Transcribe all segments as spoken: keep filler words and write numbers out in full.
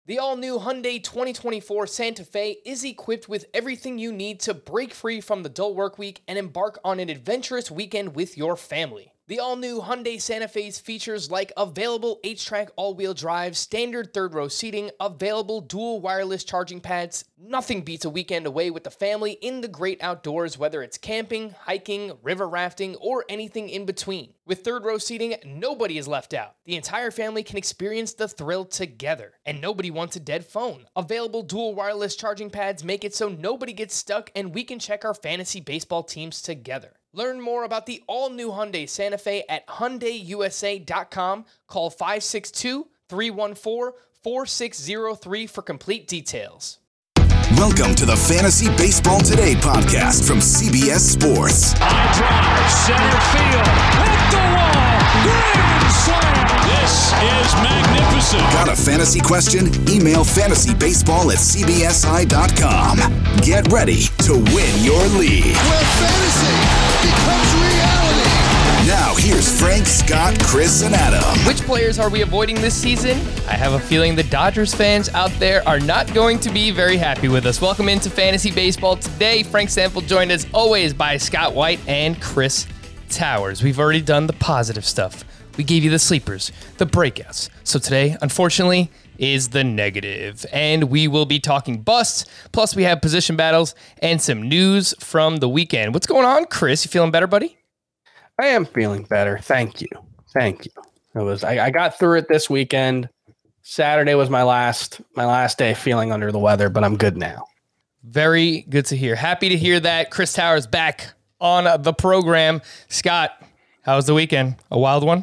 The all-new Hyundai twenty twenty-four Santa Fe is equipped with everything you need to break free from the dull work week and embark on an adventurous weekend with your family. The all-new Hyundai Santa Fe's features like available H-Track all-wheel drive, standard third-row seating, available dual wireless charging pads. Nothing beats a weekend away with the family in the great outdoors, whether it's camping, hiking, river rafting, or anything in between. With third-row seating, nobody is left out. The entire family can experience the thrill together, and nobody wants a dead phone. Available dual wireless charging pads make it so nobody gets stuck, and we can check our fantasy baseball teams together. Learn more about the all-new Hyundai Santa Fe at Hyundai U S A dot com. Call five six two, three one four, four six zero three for complete details. Welcome to the Fantasy Baseball Today podcast from C B S Sports. High drive, center field, hit the wall, grand slam. This is magnificent. Got a fantasy question? Email fantasybaseball at c b s i dot com. Get ready to win your league. Where fantasy becomes reality. Now here's Frank, Scott, Chris, and Adam. Which players are we avoiding this season? I have a feeling the Dodgers fans out there are not going to be very happy with us. Welcome into Fantasy Baseball Today. Frank Sample joined as always by Scott White and Chris Towers. We've already done the positive stuff. We gave you the sleepers, the breakouts. So today, unfortunately, is the negative. And we will be talking busts. Plus, we have position battles and some news from the weekend. What's going on, Chris? You feeling better, buddy? I am feeling better. Thank you. Thank you. It was I, I got through it this weekend. Saturday was my last my last day feeling under the weather, but I'm good now. Very good to hear. Happy to hear that. Chris Towers back on the program. Scott, how was the weekend? A wild one?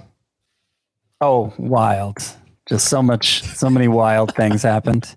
Oh, wild. Just so much, so many wild things happened.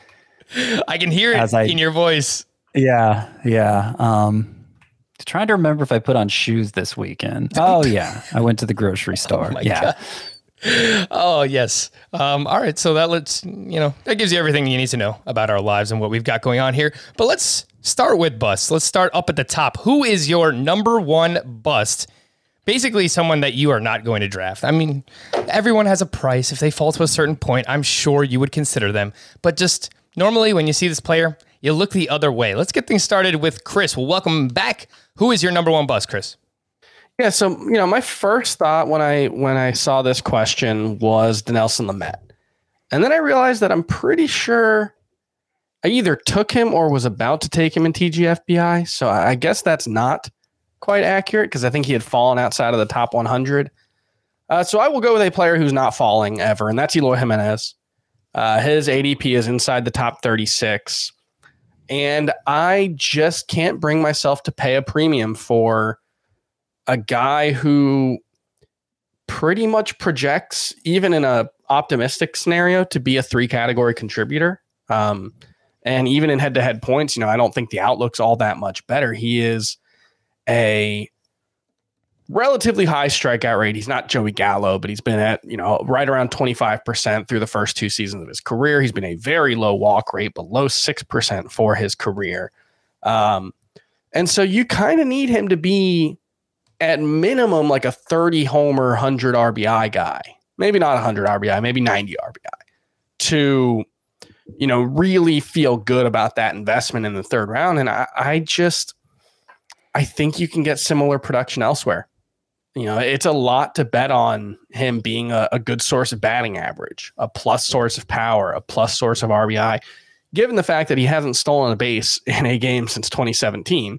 I can hear it I, in your voice. Yeah, yeah. Um, trying to remember if I put on shoes this weekend. Oh, yeah. I went to the grocery store. Oh, my yeah. God. Oh, yes. Um, all right. So that lets, you know, that gives you everything you need to know about our lives and what we've got going on here. But let's start with busts. Let's start up at the top. Who is your number one bust? Basically, someone that you are not going to draft. I mean, everyone has a price. If they fall to a certain point, I'm sure you would consider them. But just normally when you see this player, you look the other way. Let's get things started with Chris. Well, welcome back. Who is your number one bust, Chris? Yeah, so you know, my first thought when I when I saw this question was Dinelson Lamet, and then I realized that I'm pretty sure I either took him or was about to take him in T G F B I. So I guess that's not quite accurate because I think he had fallen outside of the top one hundred. Uh, so I will go with a player who's not falling ever, and that's Eloy Jimenez. Uh, his A D P is inside the top thirty-six. And I just can't bring myself to pay a premium for a guy who pretty much projects, even in a optimistic scenario, to be a three category contributor. Um, and even in head to head points, you know, I don't think the outlook's all that much better. He is a relatively high strikeout rate. He's not Joey Gallo, but he's been at, you know, right around twenty-five percent through the first two seasons of his career. He's been a very low walk rate, below six percent for his career. Um, and so you kind of need him to be at minimum like a thirty homer, one hundred R B I guy. Maybe not one hundred R B I, maybe ninety R B I to, you know, really feel good about that investment in the third round. And I, I just, I think you can get similar production elsewhere. You know, it's a lot to bet on him being a, a good source of batting average, a plus source of power, a plus source of R B I, given the fact that he hasn't stolen a base in a game since twenty seventeen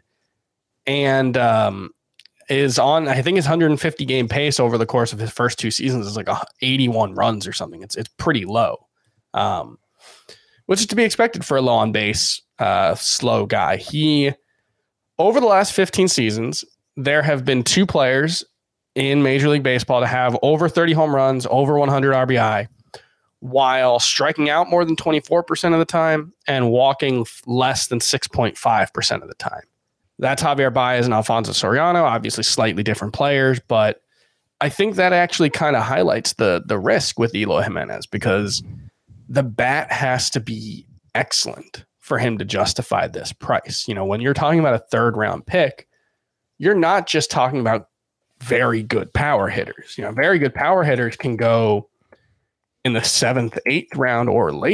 and um, is on, I think his one hundred fifty game pace over the course of his first two seasons is like eighty-one runs or something. It's it's pretty low, um, which is to be expected for a low on base, uh, slow guy. He, over the last fifteen seasons, there have been two players in Major League Baseball to have over thirty home runs, over one hundred R B I, while striking out more than twenty-four percent of the time and walking less than six point five percent of the time. That's Javier Baez and Alfonso Soriano, obviously slightly different players, but I think that actually kind of highlights the the risk with Eloy Jimenez because the bat has to be excellent for him to justify this price. You know, when you're talking about a third round pick, you're not just talking about very good power hitters. You know, very good power hitters can go in the seventh, eighth round or later.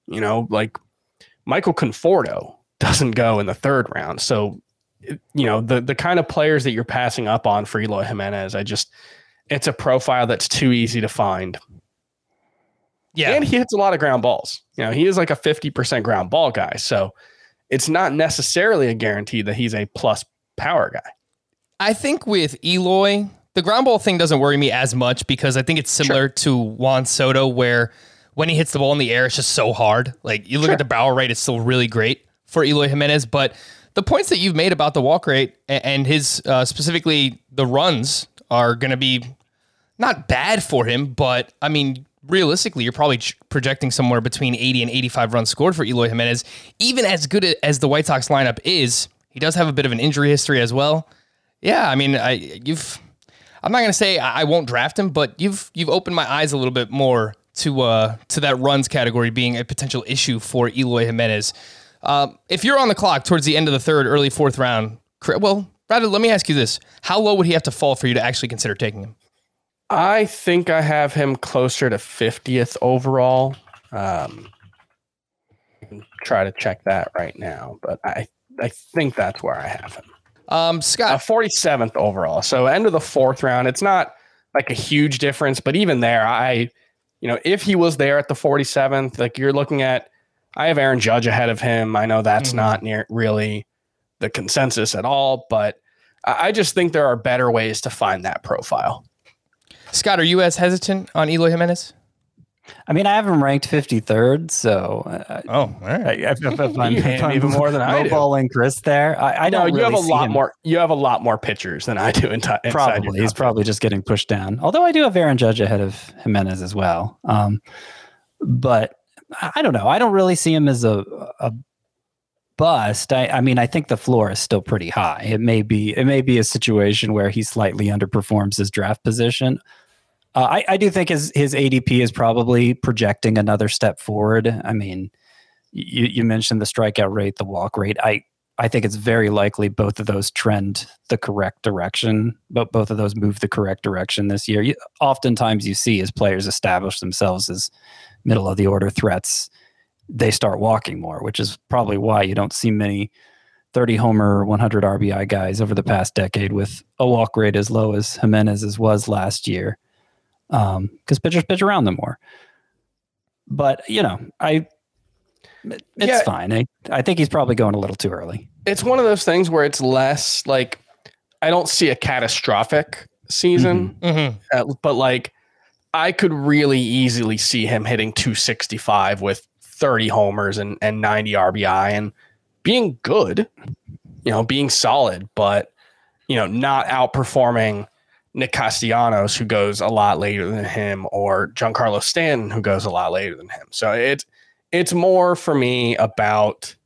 You know, like Michael Conforto doesn't go in the third round. So, you know, the the kind of players that you're passing up on for Eloy Jimenez, I just, it's a profile that's too easy to find. Yeah. And he hits a lot of ground balls. You know, he is like a fifty percent ground ball guy. So it's not necessarily a guarantee that he's a plus power guy. I think with Eloy, the ground ball thing doesn't worry me as much because I think it's similar sure. to Juan Soto, where when he hits the ball in the air, it's just so hard. Like you look sure. at the barrel rate, it's still really great for Eloy Jimenez. But the points that you've made about the walk rate and his uh, specifically the runs are going to be not bad for him. But I mean, realistically, you're probably projecting somewhere between eighty and eighty-five runs scored for Eloy Jimenez. Even as good as the White Sox lineup is, he does have a bit of an injury history as well. Yeah, I mean, I you've. I'm not going to say I won't draft him, but you've you've opened my eyes a little bit more to uh, to that runs category being a potential issue for Eloy Jimenez. Um, if you're on the clock towards the end of the third, early fourth round, well, rather, let me ask you this. How low would he have to fall for you to actually consider taking him? I think I have him closer to fiftieth overall. Um, try to check that right now, but I, I think that's where I have him. Um, Scott, uh, forty-seventh overall. So end of the fourth round. It's not like a huge difference, but even there, I, you know, if he was there at the forty-seventh, like you're looking at, I have Aaron Judge ahead of him. I know that's mm-hmm. not near really the consensus at all, but I just think there are better ways to find that profile. Scott, are you as hesitant on Eloy Jimenez? I mean, I have him ranked fifty-third, so uh, oh, all right. If, if, if I'm, if I'm even more than I do. Balling Chris there, I, I no, don't. You really have a lot him. more. You have a lot more pitchers than I do. In t- probably, he's probably just getting pushed down. Although I do have Aaron Judge ahead of Jimenez as well. Um, but I don't know. I don't really see him as a a bust. I, I mean, I think the floor is still pretty high. It may be. It may be a situation where he slightly underperforms his draft position. Uh, I, I do think his, his A D P is probably projecting another step forward. I mean, you, you mentioned the strikeout rate, the walk rate. I, I think it's very likely both of those trend the correct direction, but both of those move the correct direction this year. You, oftentimes you see as players establish themselves as middle of the order threats, they start walking more, which is probably why you don't see many thirty homer, one hundred R B I guys over the past decade with a walk rate as low as Jimenez's was last year. Um, because pitchers pitch around them more. But you know, I it's yeah, fine. I, I think he's probably going a little too early. It's one of those things where it's less like I don't see a catastrophic season, mm-hmm. Mm-hmm. Uh, but like I could really easily see him hitting two sixty-five with thirty homers and, and ninety R B I and being good, you know, being solid, but you know, not outperforming Nick Castellanos, who goes a lot later than him, or Giancarlo Stanton, who goes a lot later than him. So it's it's more for me about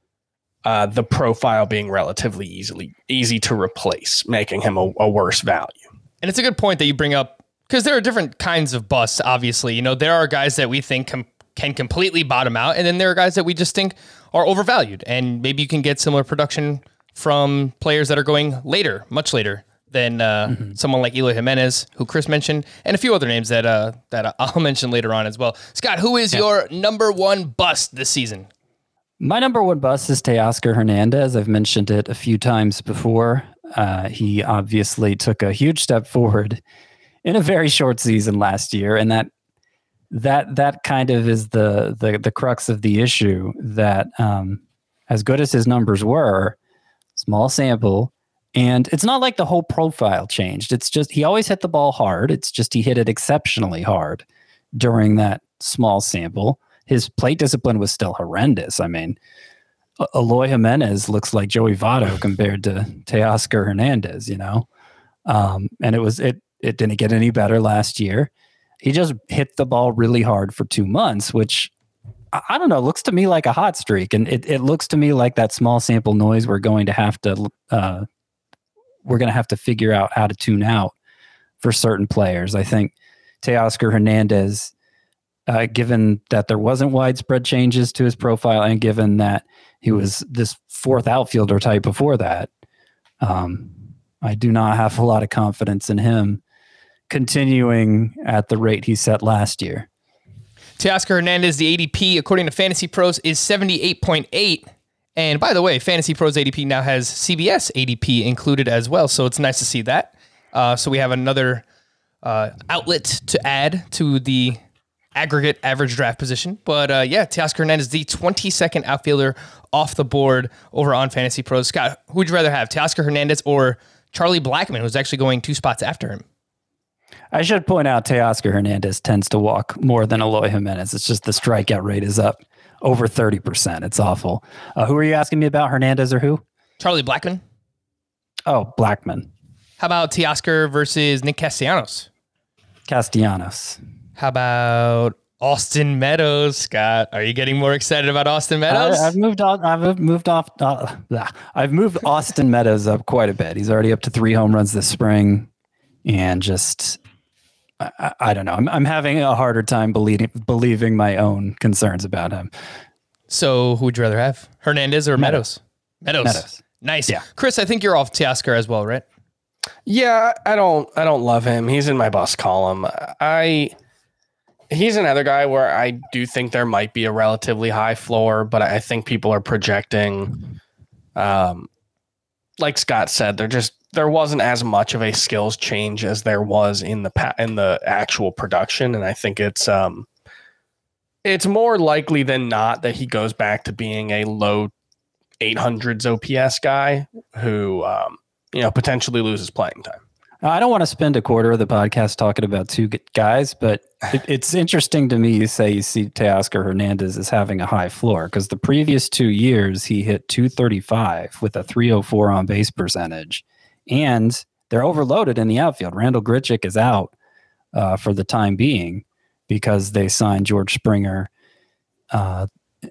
uh, the profile being relatively easily easy to replace, making him a, a worse value. And it's a good point that you bring up because there are different kinds of busts. Obviously, you know, there are guys that we think com- can completely bottom out, and then there are guys that we just think are overvalued. And maybe you can get similar production from players that are going later, much later. Than uh, mm-hmm. someone like Eloy Jimenez, who Chris mentioned, and a few other names that uh, that I'll mention later on as well. Scott, who is yeah. your number one bust this season? My number one bust is Teoscar Hernandez. I've mentioned it a few times before. Uh, he obviously took a huge step forward in a very short season last year, and that that that kind of is the the, the crux of the issue. That um, as good as his numbers were, small sample. And it's not like the whole profile changed. It's just he always hit the ball hard. It's just he hit it exceptionally hard during that small sample. His plate discipline was still horrendous. I mean, Eloy Jimenez looks like Joey Votto compared to Teoscar Hernandez, you know? Um, and it was it it didn't get any better last year. He just hit the ball really hard for two months, which I don't know, looks to me like a hot streak. And it, it looks to me like that small sample noise we're going to have to uh, we're going to have to figure out how to tune out for certain players. I think Teoscar Hernandez, uh, given that there wasn't widespread changes to his profile and given that he was this fourth outfielder type before that, um, I do not have a lot of confidence in him continuing at the rate he set last year. Teoscar Hernandez, the A D P, according to Fantasy Pros, is seventy-eight point eight. And by the way, Fantasy Pros A D P now has C B S A D P included as well, so it's nice to see that. Uh, so we have another uh, outlet to add to the aggregate average draft position. But uh, yeah, Teoscar Hernandez, the twenty-second outfielder off the board over on Fantasy Pros. Scott, who would you rather have, Teoscar Hernandez or Charlie Blackmon, who's actually going two spots after him? I should point out Teoscar Hernandez tends to walk more than Eloy Jimenez. It's just the strikeout rate is up over thirty percent. It's awful. Uh, who are you asking me about, Hernandez or who? Charlie Blackmon. Oh, Blackmon. How about Teoscar versus Nick Castellanos? Castellanos. How about Austin Meadows, Scott? Are you getting more excited about Austin Meadows? I, I've moved on. I've moved off. Uh, I've moved Austin Meadows up quite a bit. He's already up to three home runs this spring, and just I, I, I don't know. I'm, I'm having a harder time believing believing my own concerns about him. So, who would you rather have, Hernandez or Meadows? Meadows. Meadows. Meadows. Nice. Yeah. Chris, I think you're off Teoscar as well, right? Yeah, I don't. I don't love him. He's in my bust column. I. He's another guy where I do think there might be a relatively high floor, but I think people are projecting, um, like Scott said, there just there wasn't as much of a skills change as there was in the pa- in the actual production, and I think it's um, it's more likely than not that he goes back to being a low eight hundreds O P S guy who um, you know potentially loses playing time. I don't want to spend a quarter of the podcast talking about two guys, but it, it's interesting to me you say you see Teoscar Hernandez as having a high floor, because the previous two years he hit two thirty-five with a three oh four on base percentage, and they're overloaded in the outfield. Randall Grichuk is out uh, for the time being because they signed George Springer. Uh,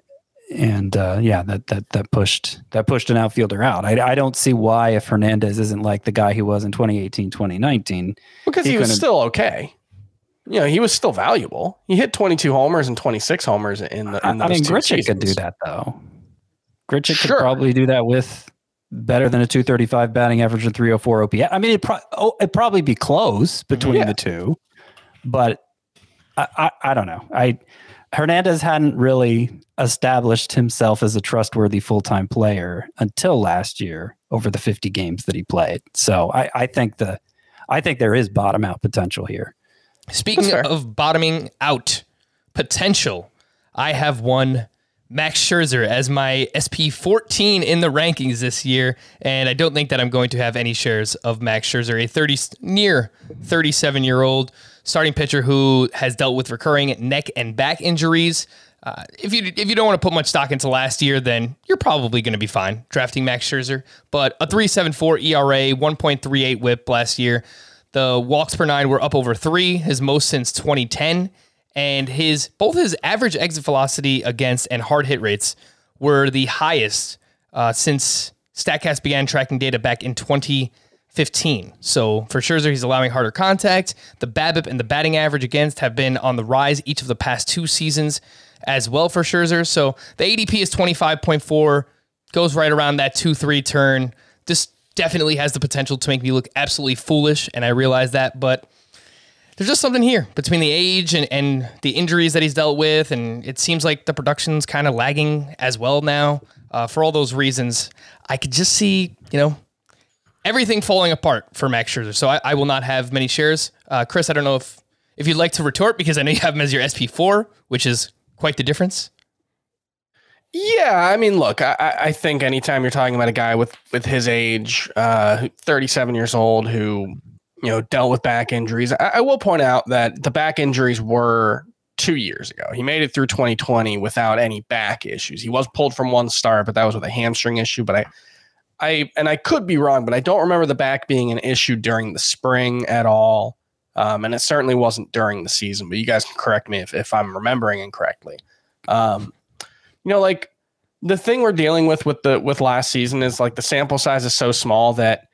And uh, yeah, that that that pushed that pushed an outfielder out. I, I don't see why, if Hernandez isn't like the guy he was in twenty eighteen, twenty nineteen, because he, he was still okay. You know, he was still valuable. He hit twenty-two homers and twenty-six homers in the. In I mean, Grichuk seasons. could do that though. Grichuk sure. could probably do that with better than a two thirty-five batting average and three oh four O P S. I mean, it pro- oh, it'd probably be close between yeah. the two, but I, I I don't know. I. Hernandez hadn't really established himself as a trustworthy full-time player until last year over the fifty games that he played. So I, I think the, I think there is bottom out potential here. Speaking of bottoming out potential, I have one Max Scherzer as my S P fourteen in the rankings this year, and I don't think that I'm going to have any shares of Max Scherzer, a thirty near thirty-seven year old starting pitcher who has dealt with recurring neck and back injuries. Uh, if you if you don't want to put much stock into last year, then you're probably going to be fine drafting Max Scherzer. But a three point seven four E R A, one point three eight whip last year. The walks per nine were up over three, his most since twenty ten. And his both his average exit velocity against and hard hit rates were the highest uh, since StatCast began tracking data back in twenty fifteen. So for Scherzer, he's allowing harder contact. The BABIP and the batting average against have been on the rise each of the past two seasons as well for Scherzer. So the A D P is twenty-five point four, goes right around that two three turn. This definitely has the potential to make me look absolutely foolish, and I realize that, but there's just something here between the age and, and the injuries that he's dealt with, and it seems like the production's kind of lagging as well now. Uh, for all those reasons, I could just see, you know, everything falling apart for Max Scherzer. So I, I will not have many shares. Uh, Chris, I don't know if, if you'd like to retort, because I know you have him as your S P four, which is quite the difference. Yeah, I mean, look, I, I think anytime you're talking about a guy with, with his age, uh, thirty-seven years old, who, you know, dealt with back injuries. I, I will point out that the back injuries were two years ago. He made it through twenty twenty without any back issues. He was pulled from one start, but that was with a hamstring issue. But I, I, and I could be wrong, but I don't remember the back being an issue during the spring at all. Um, and it certainly wasn't during the season, but you guys can correct me if, if I'm remembering incorrectly. Um, you know, like the thing we're dealing with with the, with last season is like the sample size is so small that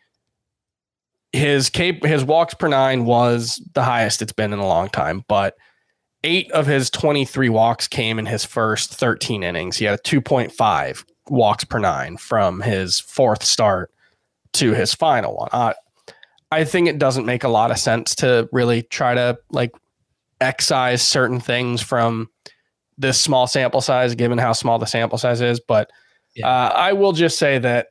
his cap his walks per nine was the highest it's been in a long time, but eight of his twenty-three walks came in his first thirteen innings. He had a two point five walks per nine from his fourth start to his final one. Uh, I think it doesn't make a lot of sense to really try to like excise certain things from this small sample size, given how small the sample size is. But uh, I will just say that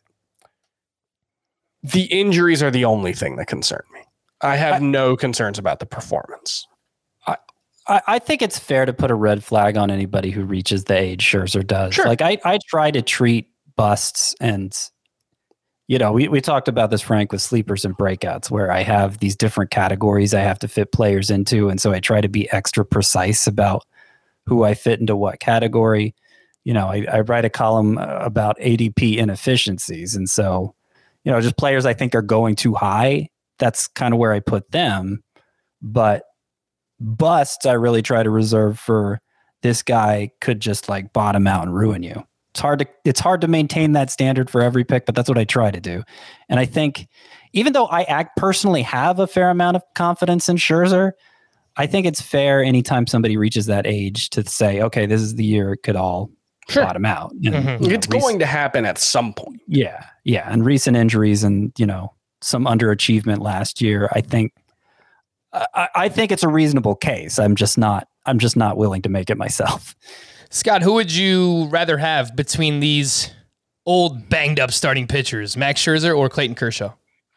the injuries are the only thing that concern me. I have I, no concerns about the performance. I, I think it's fair to put a red flag on anybody who reaches the age Scherzer does. Sure. Like I, I try to treat busts and, you know, we, we talked about this, Frank, with sleepers and breakouts, where I have these different categories I have to fit players into. And so I try to be extra precise about who I fit into what category. You know, I, I write a column about A D P inefficiencies. And so, you know, just players I think are going too high. That's kind of where I put them. But busts, I really try to reserve for this guy could just like bottom out and ruin you. It's hard to it's hard to maintain that standard for every pick, but that's what I try to do. And I think even though I act personally have a fair amount of confidence in Scherzer, I think it's fair anytime somebody reaches that age to say, okay, this is the year it could all Sure. bottom out. And, mm-hmm. you know, it's rec- going to happen at some point. Yeah. Yeah. And recent injuries and, you know, some underachievement last year, I think, I, I think it's a reasonable case. I'm just not, I'm just not willing to make it myself. Scott, who would you rather have between these old banged up starting pitchers, Max Scherzer or Clayton Kershaw?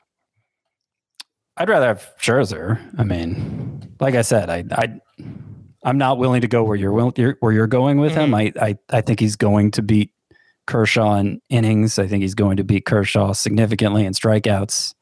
I'd rather have Scherzer. I mean, like I said, I, I, I'm not willing to go where you're, will, where you're going with mm-hmm. him. I, I, I think he's going to beat Kershaw in innings. I think he's going to beat Kershaw significantly in strikeouts.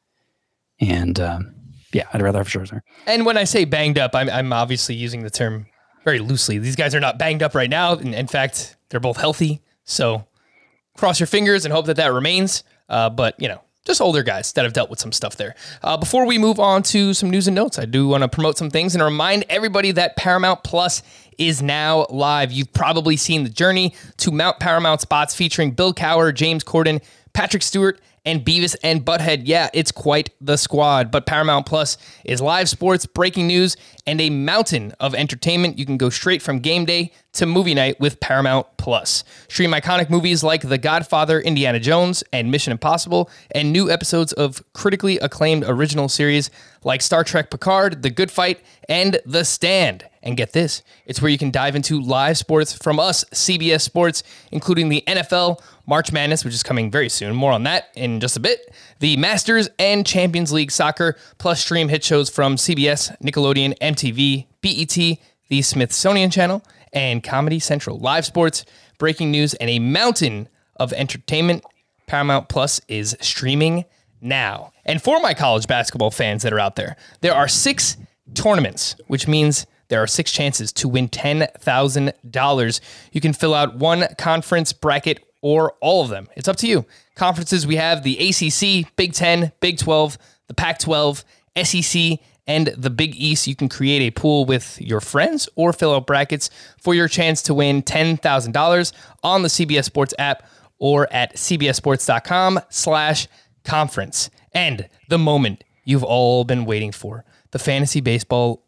And um, yeah, I'd rather have Scherzer. And when I say banged up, I'm, I'm obviously using the term very loosely. These guys are not banged up right now. In, in fact, they're both healthy. So cross your fingers and hope that that remains. Uh, but, you know, just older guys that have dealt with some stuff there. Uh, before we move on to some news and notes, I do want to promote some things and remind everybody that Paramount Plus is now live. You've probably seen the journey to Mount Paramount spots featuring Bill Cowher, James Corden, Patrick Stewart, and Beavis and Butthead. Yeah, it's quite the squad, but Paramount Plus is live sports, breaking news, and a mountain of entertainment. You can go straight from game day to movie night with Paramount Plus. Stream iconic movies like The Godfather, Indiana Jones, and Mission Impossible, and new episodes of critically acclaimed original series like Star Trek Picard, The Good Fight, and The Stand. And get this, it's where you can dive into live sports from us, C B S Sports, including the N F L, March Madness, which is coming very soon. More on that in just a bit. The Masters and Champions League Soccer, plus stream hit shows from C B S, Nickelodeon, M T V, B E T, the Smithsonian Channel, and Comedy Central. Live sports, breaking news, and a mountain of entertainment. Paramount Plus is streaming now. And for my college basketball fans that are out there, there are six tournaments, which means there are six chances to win ten thousand dollars. You can fill out one conference bracket or all of them. It's up to you. Conferences, we have the A C C, Big Ten, Big twelve, the Pac twelve, S E C, and the Big East. You can create a pool with your friends or fill out brackets for your chance to win ten thousand dollars on the C B S Sports app or at cbssports.com slash conference. And the moment you've all been waiting for, the fantasy baseball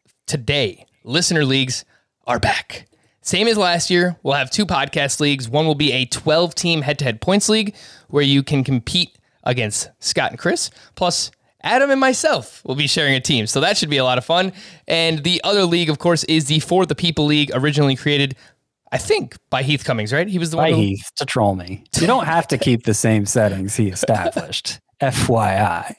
today listener leagues are back. Same as last year, we'll have two podcast leagues. One will be a twelve-team head-to-head points league where you can compete against Scott and Chris, plus Adam and myself will be sharing a team. So that should be a lot of fun. And the other league, of course, is the For the People League, originally created, I think, by Heath Cummings, right? He was the by one who... Heath, to troll me. You don't have to keep the same settings he established. F Y I.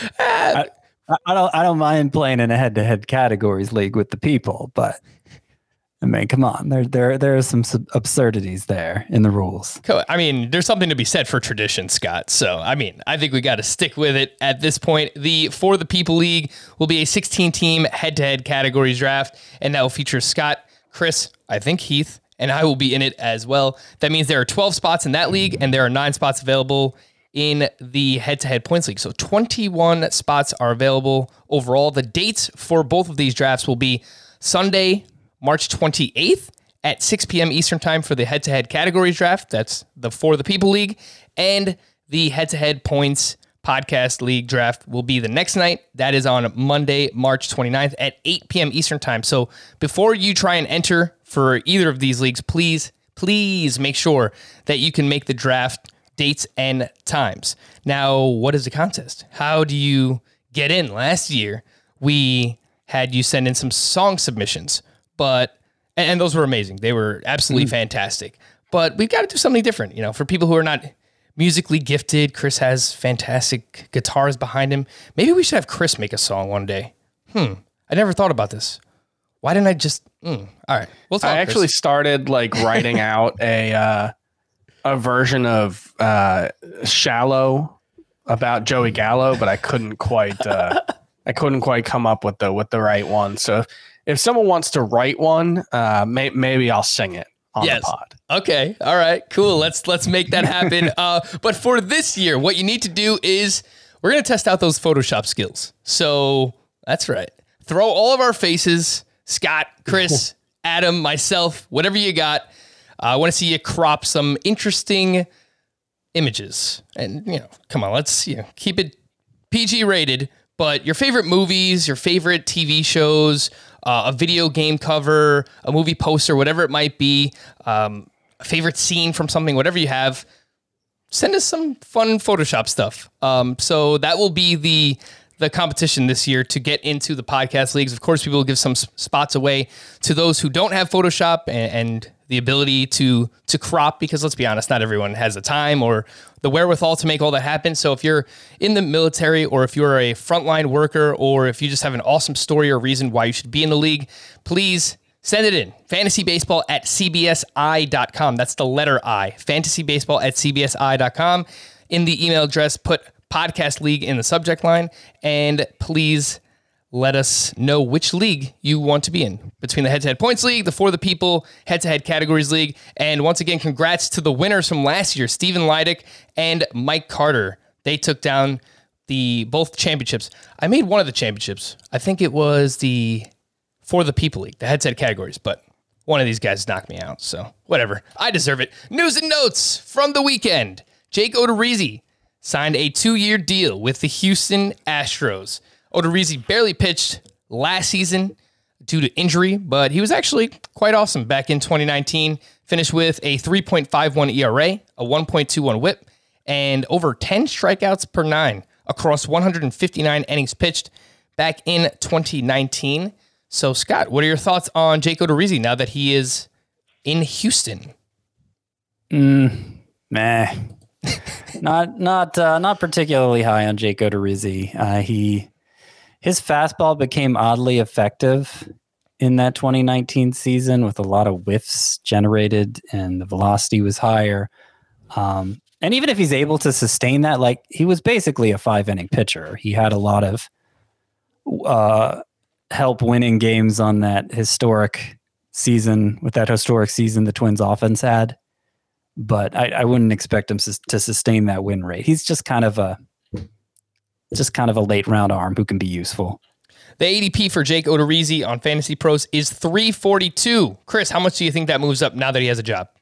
I I don't I don't mind playing in a head-to-head categories league with the people, but I mean, come on, there there there are some sub- absurdities there in the rules. I mean, there's something to be said for tradition, Scott. So, I mean, I think we got to stick with it at this point. The For the People League will be a sixteen-team head-to-head categories draft, and that will feature Scott, Chris, I think Heath, and I will be in it as well. That means there are twelve spots in that league, and there are nine spots available in the head-to-head points league. So twenty-one spots are available overall. The dates for both of these drafts will be Sunday, March twenty-eighth at six p.m. Eastern time for the head-to-head categories draft. That's the For the People League. And the head-to-head points podcast league draft will be the next night. That is on Monday, March twenty-ninth at eight p.m. Eastern time. So before you try and enter for either of these leagues, please, please make sure that you can make the draft dates and times. Now, what is the contest? How do you get in? Last year, we had you send in some song submissions, but And, and those were amazing. They were absolutely mm-hmm. fantastic. But we've got to do something different, you know, for people who are not musically gifted. Chris has fantastic guitars behind him. Maybe we should have Chris make a song one day. Hmm. I never thought about this. Why didn't I just? Mm, all right. We'll talk, I actually Chris. started like writing out a uh, a version of uh, "Shallow" about Joey Gallo, but I couldn't quite. Uh, I couldn't quite come up with the with the right one. So if, if someone wants to write one, uh, may, maybe I'll sing it on yes. the pod. Okay. All right. Cool. Let's let's make that happen. uh, but for this year, what you need to do is we're gonna test out those Photoshop skills. So that's right. Throw all of our faces. Scott, Chris, Adam, myself, whatever you got. Uh, I want to see you crop some interesting images. And, you know, come on, let's you know, keep it P G rated. But your favorite movies, your favorite T V shows, uh, a video game cover, a movie poster, whatever it might be, um, a favorite scene from something, whatever you have, send us some fun Photoshop stuff. Um, so that will be the... the competition this year to get into the podcast leagues. Of course, people will give some s- spots away to those who don't have Photoshop and, and the ability to to crop, because let's be honest, not everyone has the time or the wherewithal to make all that happen. So if you're in the military, or if you're a frontline worker, or if you just have an awesome story or reason why you should be in the league, please send it in. Fantasy Baseball at C B S I dot com. That's the letter I. Fantasy Baseball at C B S I dot com. In the email address, put Podcast League in the subject line, and please let us know which league you want to be in between the Head-to-Head Points League, the For the People Head-to-Head Categories League. And once again, congrats to the winners from last year, Stephen Leidick and Mike Carter. They took down the both championships. I made one of the championships. I think it was the For the People League, the Head-to-Head Categories, but one of these guys knocked me out, so whatever. I deserve it. News and notes from the weekend. Jake Odorizzi signed a two-year deal with the Houston Astros. Odorizzi barely pitched last season due to injury, but he was actually quite awesome back in twenty nineteen. Finished with a three point five one E R A, a one point two one whip, and over ten strikeouts per nine across one hundred fifty-nine innings pitched back in twenty nineteen. So, Scott, what are your thoughts on Jake Odorizzi now that he is in Houston? Mm, meh. not not uh, not particularly high on Jake Odorizzi. Uh, he his fastball became oddly effective in that twenty nineteen season with a lot of whiffs generated, and the velocity was higher. Um, and even if he's able to sustain that, like he was basically a five inning pitcher. He had a lot of uh, help winning games on that historic season with that historic season the Twins offense had. But I, I wouldn't expect him to sustain that win rate. He's just kind of a just kind of a late round arm who can be useful. The A D P for Jake Odorizzi on Fantasy Pros is three forty-two. Chris, how much do you think that moves up now that he has a job?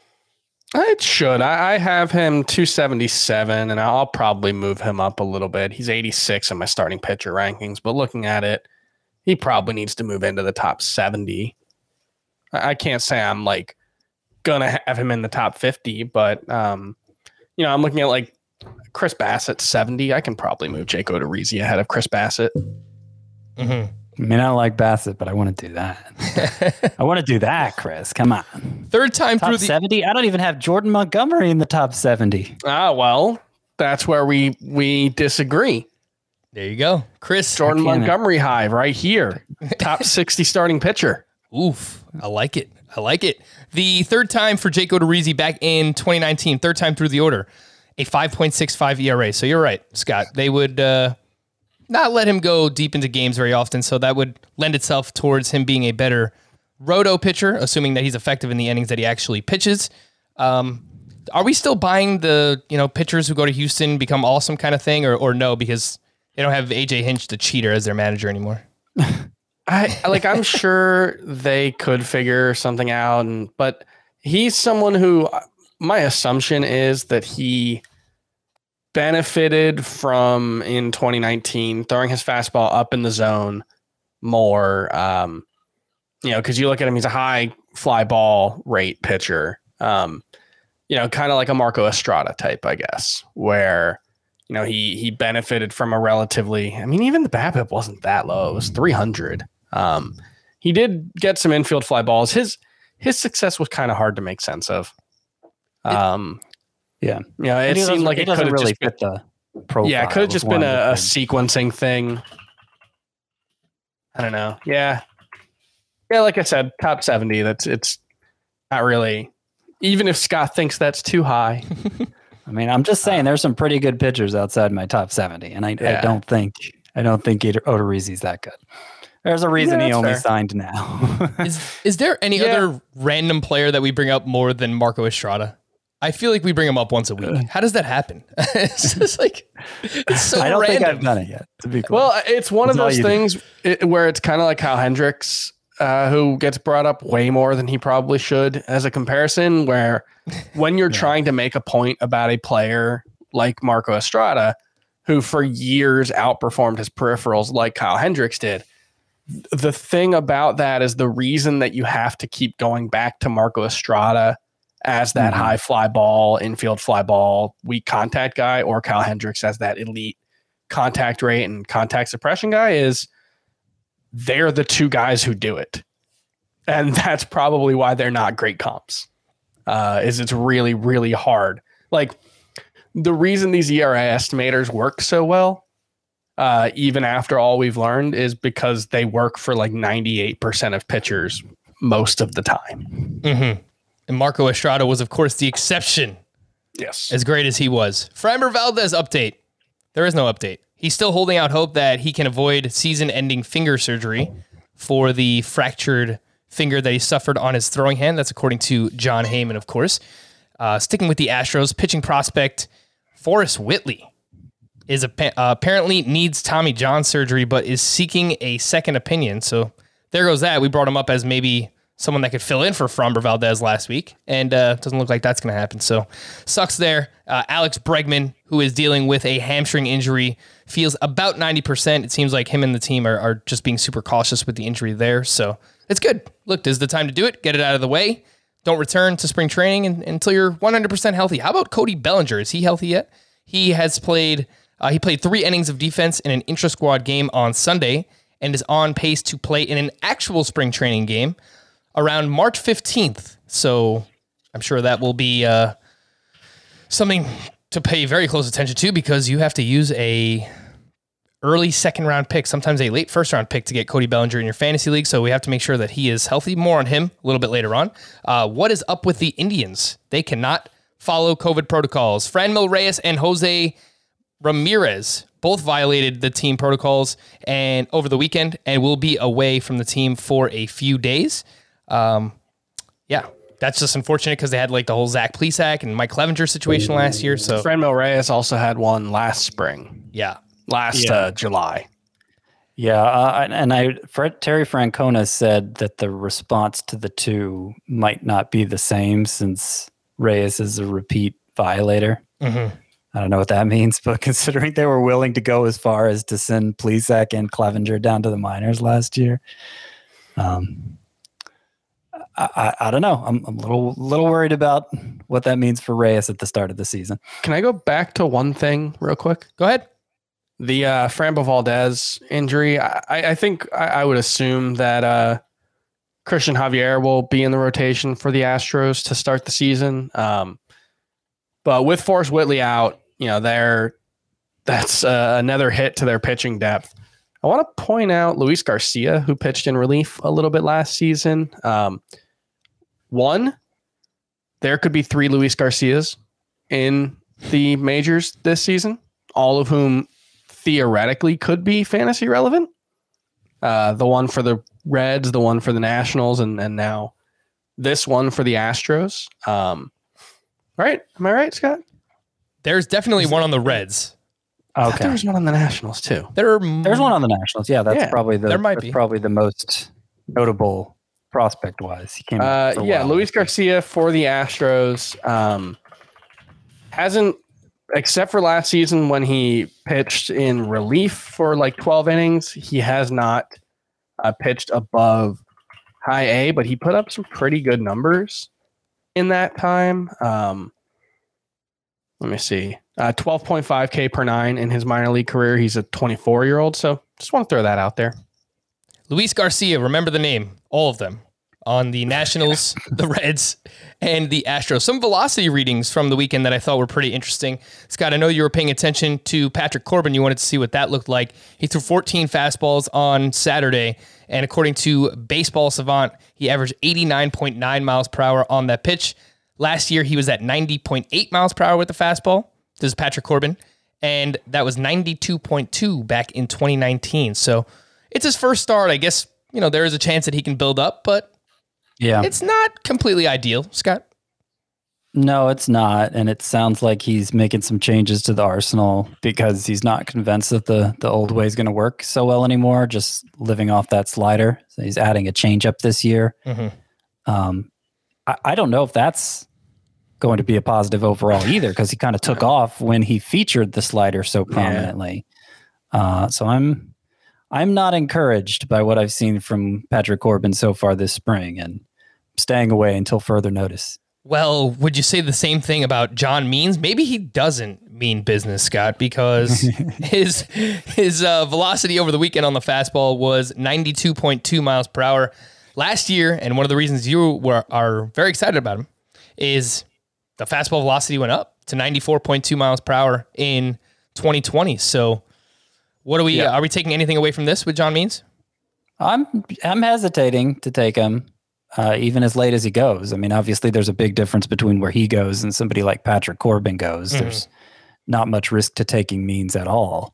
It should. I, I have him two seventy-seven, and I'll probably move him up a little bit. He's eighty-six in my starting pitcher rankings, but looking at it, he probably needs to move into the top seventy. I, I can't say I'm like gonna have him in the top fifty, but um, you know, I'm looking at like Chris Bassett seventy. I can probably move Jake Odorizzi ahead of Chris Bassett. Mm-hmm. I mean, I don't like Bassett, but I want to do that. I want to do that, Chris. Come on. Third time top through the seventy. I don't even have Jordan Montgomery in the top seventy. Ah, well, that's where we we disagree. There you go, Chris. Jordan Montgomery high right here, top sixty starting pitcher. Oof, I like it. I like it. The third time for Jake Odorizzi back in twenty nineteen, third time through the order, a five point six five E R A. So you're right, Scott. They would uh, not let him go deep into games very often, so that would lend itself towards him being a better roto pitcher, assuming that he's effective in the innings that he actually pitches. Um, are we still buying the you know pitchers who go to Houston become awesome kind of thing, or or no, because they don't have A J Hinch, the cheater, as their manager anymore? I like. I'm sure they could figure something out, and but he's someone who my assumption is that he benefited from in twenty nineteen throwing his fastball up in the zone more. Um, you know, because you look at him, he's a high fly ball rate pitcher. Um, you know, kind of like a Marco Estrada type, I guess, where you know he he benefited from a relatively. I mean, even the BABIP wasn't that low; it was three hundred. Um, he did get some infield fly balls. His his success was kind of hard to make sense of. Um, yeah, yeah, it he seemed like it it doesn't could have really just been, fit the profile. yeah, it could have of just been one a, a that could- sequencing thing. I don't know. Yeah, yeah, like I said, top seventy. That's it's not really. Even if Scott thinks that's too high. I mean, I'm just saying there's some pretty good pitchers outside my top seventy, and I, Yeah. I don't think I don't think Odorizzi's that good. There's a reason Yeah, he that's only fair. signed now. Is is there any Yeah. other random player that we bring up more than Marco Estrada? I feel like we bring him up once a week. How does that happen? It's just like it's so I don't random. think I've done it yet. To be clear. Well, it's one That's of all those you do. things it, where it's kind of like Kyle Hendricks, uh, who gets brought up way more than he probably should as a comparison, where when you're trying to make a point about a player like Marco Estrada, who for years outperformed his peripherals like Kyle Hendricks did, the thing about that is the reason that you have to keep going back to Marco Estrada as that Mhm. high fly ball, infield fly ball, weak contact guy, or Kyle Hendricks as that elite contact rate and contact suppression guy is they're the two guys who do it. And that's probably why they're not great comps. Uh, is it's really, really hard. Like the reason these E R A estimators work so well, uh, even after all we've learned, is because they work for like ninety-eight percent of pitchers most of the time. Mm-hmm. And Marco Estrada was, of course, the exception. Yes. As great as he was. Framber Valdez update. There is no update. He's still holding out hope that he can avoid season-ending finger surgery for the fractured finger that he suffered on his throwing hand. That's according to John Heyman, of course. Uh, sticking with the Astros, pitching prospect Forrest Whitley is a, uh, apparently needs Tommy John surgery, but is seeking a second opinion. So there goes that. We brought him up as maybe someone that could fill in for Framber Valdez last week, and uh, doesn't look like that's going to happen. So sucks there. Uh, Alex Bregman, who is dealing with a hamstring injury, feels about ninety percent. It seems like him and the team are, are just being super cautious with the injury there. So it's good. Look, this is the time to do it. Get it out of the way. Don't return to spring training in, until you're one hundred percent healthy. How about Cody Bellinger? Is he healthy yet? He has played, uh, he played three innings of defense in an intra-squad game on Sunday and is on pace to play in an actual spring training game around March fifteenth. So I'm sure that will be uh, something to pay very close attention to, because you have to use a early second round pick, sometimes a late first round pick, to get Cody Bellinger in your fantasy league. So we have to make sure that he is healthy. More on him a little bit later on. Uh, what is up with the Indians? They cannot follow COVID protocols. Franmil Reyes and Jose Ramirez both violated the team protocols and over the weekend and will be away from the team for a few days. Um, yeah, that's just unfortunate because they had like the whole Zach Plesac and Mike Clevenger situation last year. So Franmil Reyes also had one last spring, yeah, last Yeah. uh, July. Yeah, uh, and I Fred, Terry Francona said that the response to the two might not be the same since Reyes is a repeat violator. Mm-hmm. I don't know what that means, but considering they were willing to go as far as to send Plesac and Clevenger down to the minors last year, um, I, I, I don't know. I'm, I'm a little little worried about what that means for Reyes at the start of the season. Can I go back to one thing real quick? Go ahead. The uh, Framber Valdez injury, I, I think I, I would assume that uh, Christian Javier will be in the rotation for the Astros to start the season. Um, but with Forrest Whitley out, you know, they're, that's uh, another hit to their pitching depth. I want to point out Luis Garcia, who pitched in relief a little bit last season. Um, one, there could be three Luis Garcias in the majors this season, all of whom theoretically could be fantasy relevant. Uh, the one for the Reds, the one for the Nationals, and, and now this one for the Astros. Um, right? Am I right, Scott? There's definitely one on the Reds. I thought Okay. there was one on the Nationals too. There are There's one on the Nationals. Yeah, that's Yeah, probably the there might that's be. probably the most notable prospect wise. He came. Uh, for a yeah, while. Luis Garcia for the Astros um, hasn't, except for last season when he pitched in relief for like twelve innings, he has not uh, pitched above high A, but he put up some pretty good numbers in that time. Um, let me see. Uh, twelve point five K per nine in his minor league career. He's a twenty-four year old. So just want to throw that out there. Luis Garcia, remember the name, all of them, on the Nationals, the Reds, and the Astros. Some velocity readings from the weekend that I thought were pretty interesting. Scott, I know you were paying attention to Patrick Corbin. You wanted to see what that looked like. He threw fourteen fastballs on Saturday, and according to Baseball Savant, he averaged eighty-nine point nine miles per hour on that pitch. Last year, he was at ninety point eight miles per hour with the fastball. This is Patrick Corbin, and that was ninety-two point two back in twenty nineteen. So it's his first start. I guess, you know, there is a chance that he can build up, but yeah, it's not completely ideal, Scott. No, it's not. And it sounds like he's making some changes to the arsenal because he's not convinced that the, the old way is going to work so well anymore, just living off that slider. So he's adding a changeup this year. Mm-hmm. Um, I, I don't know if that's going to be a positive overall either, because he kind of took off when he featured the slider so prominently. Yeah. Uh, so I'm I'm not encouraged by what I've seen from Patrick Corbin so far this spring, and staying away until further notice. Well, would you say the same thing about John Means? Maybe he doesn't mean business, Scott, because his his uh, velocity over the weekend on the fastball was ninety-two point two miles per hour last year. And one of the reasons you were are very excited about him is the fastball velocity went up to ninety-four point two miles per hour in twenty twenty. So what are we, yeah. uh, are we taking anything away from this with John Means? I'm, I'm hesitating to take him. Uh, even as late as he goes. I mean, obviously there's a big difference between where he goes and somebody like Patrick Corbin goes. Mm-hmm. There's not much risk to taking Means at all.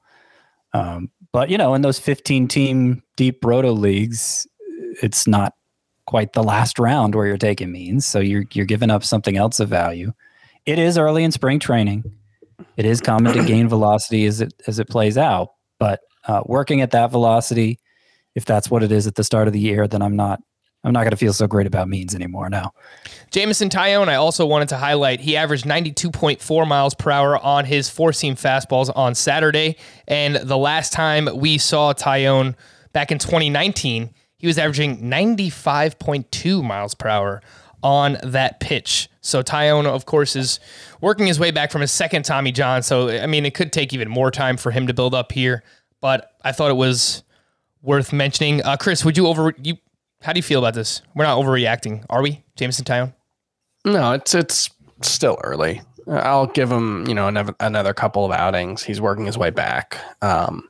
Um, but, you know, in those fifteen team deep roto leagues, it's not quite the last round where you're taking Means. So you're, you're giving up something else of value. It is early in spring training. It is common to gain velocity as it, as it plays out, but uh, working at that velocity, if that's what it is at the start of the year, then I'm not, I'm not going to feel so great about Means anymore now. Jameson Taillon, I also wanted to highlight, he averaged ninety-two point four miles per hour on his four-seam fastballs on Saturday. And the last time we saw Taillon back in twenty nineteen, he was averaging ninety-five point two miles per hour on that pitch. So Taillon, of course, is working his way back from his second Tommy John. So, I mean, it could take even more time for him to build up here. But I thought it was worth mentioning. Uh, Chris, would you over... you? How do you feel about this? We're not overreacting, are we, Jameson Taillon? No, it's it's still early. I'll give him, you know, another, another couple of outings. He's working his way back. Um,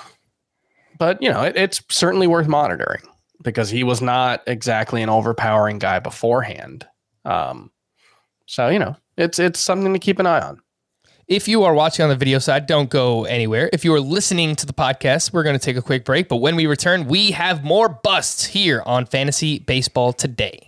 but, you know, it, it's certainly worth monitoring because he was not exactly an overpowering guy beforehand. Um, so, you know, it's it's something to keep an eye on. If you are watching on the video side, don't go anywhere. If you are listening to the podcast, we're going to take a quick break. But when we return, we have more busts here on Fantasy Baseball Today.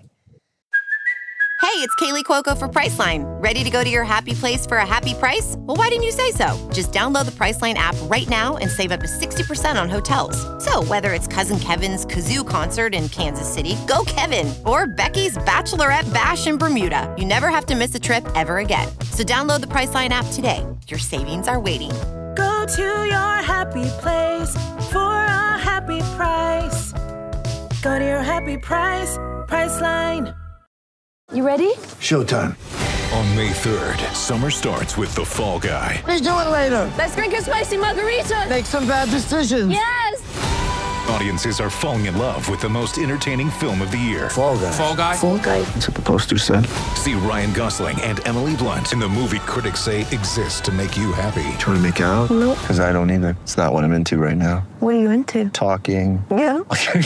Hey, it's Kaylee Cuoco for Priceline. Ready to go to your happy place for a happy price? Well, why didn't you say so? Just download the Priceline app right now and save up to sixty percent on hotels. So whether it's Cousin Kevin's Kazoo Concert in Kansas City, go Kevin, or Becky's Bachelorette Bash in Bermuda, you never have to miss a trip ever again. So download the Priceline app today. Your savings are waiting. Go to your happy place for a happy price. Go to your happy price, Priceline. You ready? Showtime. On May third, summer starts with The Fall Guy. Let's do it later. Let's drink a spicy margarita. Make some bad decisions. Yes. Audiences are falling in love with the most entertaining film of the year. Fall Guy. Fall Guy. Fall Guy. That's what the poster said. See Ryan Gosling and Emily Blunt in the movie critics say exists to make you happy. Trying to make it out? Nope. Because I don't either. It's not what I'm into right now. What are you into? Talking. Yeah.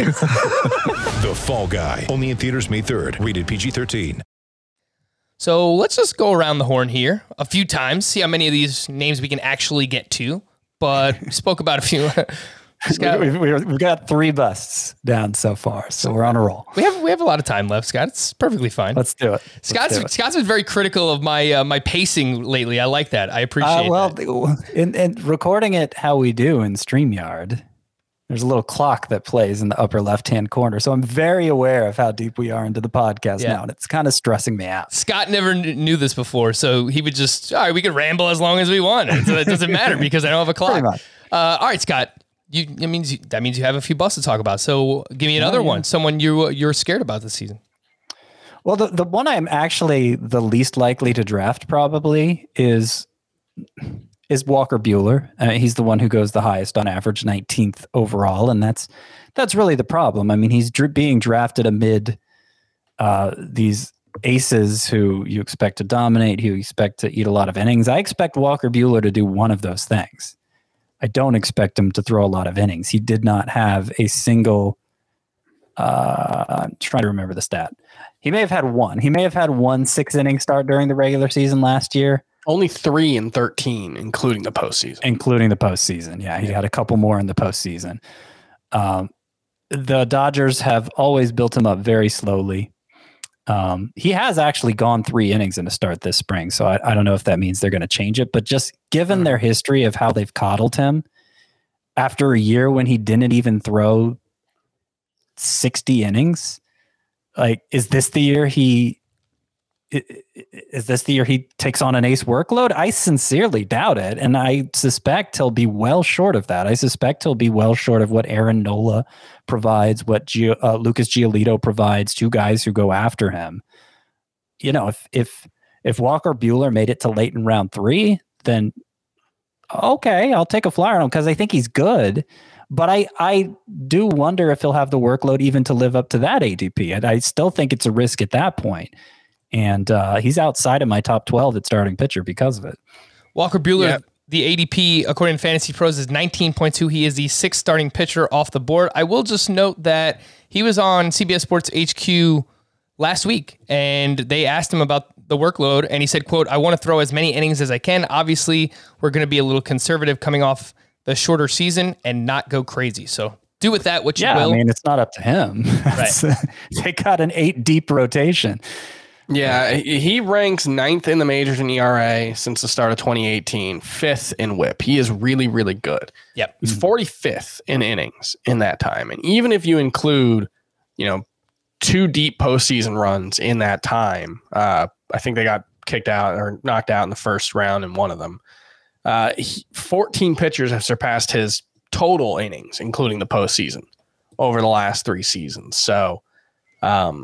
The Fall Guy. Only in theaters May third. Rated P G thirteen. So let's just go around the horn here a few times, see how many of these names we can actually get to. But we spoke about a few. Scott, we've, we've got three busts down so far, so we're on a roll. We have we have a lot of time left, Scott. It's perfectly fine. Let's do it. Let's Scott's do it. Scott's been very critical of my uh, my pacing lately. I like that. I appreciate uh, well, that. In, in recording it how we do in StreamYard, there's a little clock that plays in the upper left-hand corner. So I'm very aware of how deep we are into the podcast Yeah. now, and it's kind of stressing me out. Scott never kn- knew this before, so he would just, all right, we could ramble as long as we want. So it doesn't matter because I don't have a clock. Pretty much. Uh, all right, Scott. You, it means you, that means you have a few busts to talk about. So give me another Yeah, yeah. one. Someone you you're scared about this season. Well, the, the one I'm actually the least likely to draft probably is is Walker Buehler. Uh, he's the one who goes the highest on average, nineteenth overall, and that's that's really the problem. I mean, he's dr- being drafted amid uh, these aces who you expect to dominate, who you expect to eat a lot of innings. I expect Walker Buehler to do one of those things. I don't expect him to throw a lot of innings. He did not have a single, uh, I'm trying to remember the stat. He may have had one. He may have had one six inning start during the regular season last year. Only three and thirteen, including the postseason. Including the postseason. Yeah, he yeah. had a couple more in the postseason. Um, the Dodgers have always built him up very slowly. Um, he has actually gone three innings in a start this spring, so I, I don't know if that means they're going to change it. But just given their history of how they've coddled him, after a year when he didn't even throw sixty innings, like, is this the year he is this the year he takes on an ace workload? I sincerely doubt it, and I suspect he'll be well short of that. I suspect he'll be well short of what Aaron Nola provides, what Gio, uh, Lucas Giolito provides, two guys who go after him. You know, if if if Walker Buehler made it to late in round three, then okay, I'll take a flyer on him because I think he's good. But I, I do wonder if he'll have the workload even to live up to that A D P. And I still think it's a risk at that point. And uh, he's outside of my top twelve at starting pitcher because of it. Walker Buehler, Yep. the A D P, according to Fantasy Pros, is nineteen point two. He is the sixth starting pitcher off the board. I will just note that he was on C B S Sports H Q last week, and they asked him about the workload, and he said, quote, I want to throw as many innings as I can. Obviously, we're going to be a little conservative coming off the shorter season and not go crazy. So do with that what you yeah, will. I mean, it's not up to him. Right. They got an eight deep rotation. Yeah, he ranks ninth in the majors in E R A since the start of twenty eighteen, fifth in whip. He is really, really good. Yep. He's forty-fifth in innings in that time. And even if you include, you know, two deep postseason runs in that time, uh, I think they got kicked out or knocked out in the first round in one of them. Uh, he, fourteen pitchers have surpassed his total innings, including the postseason, over the last three seasons. So, um,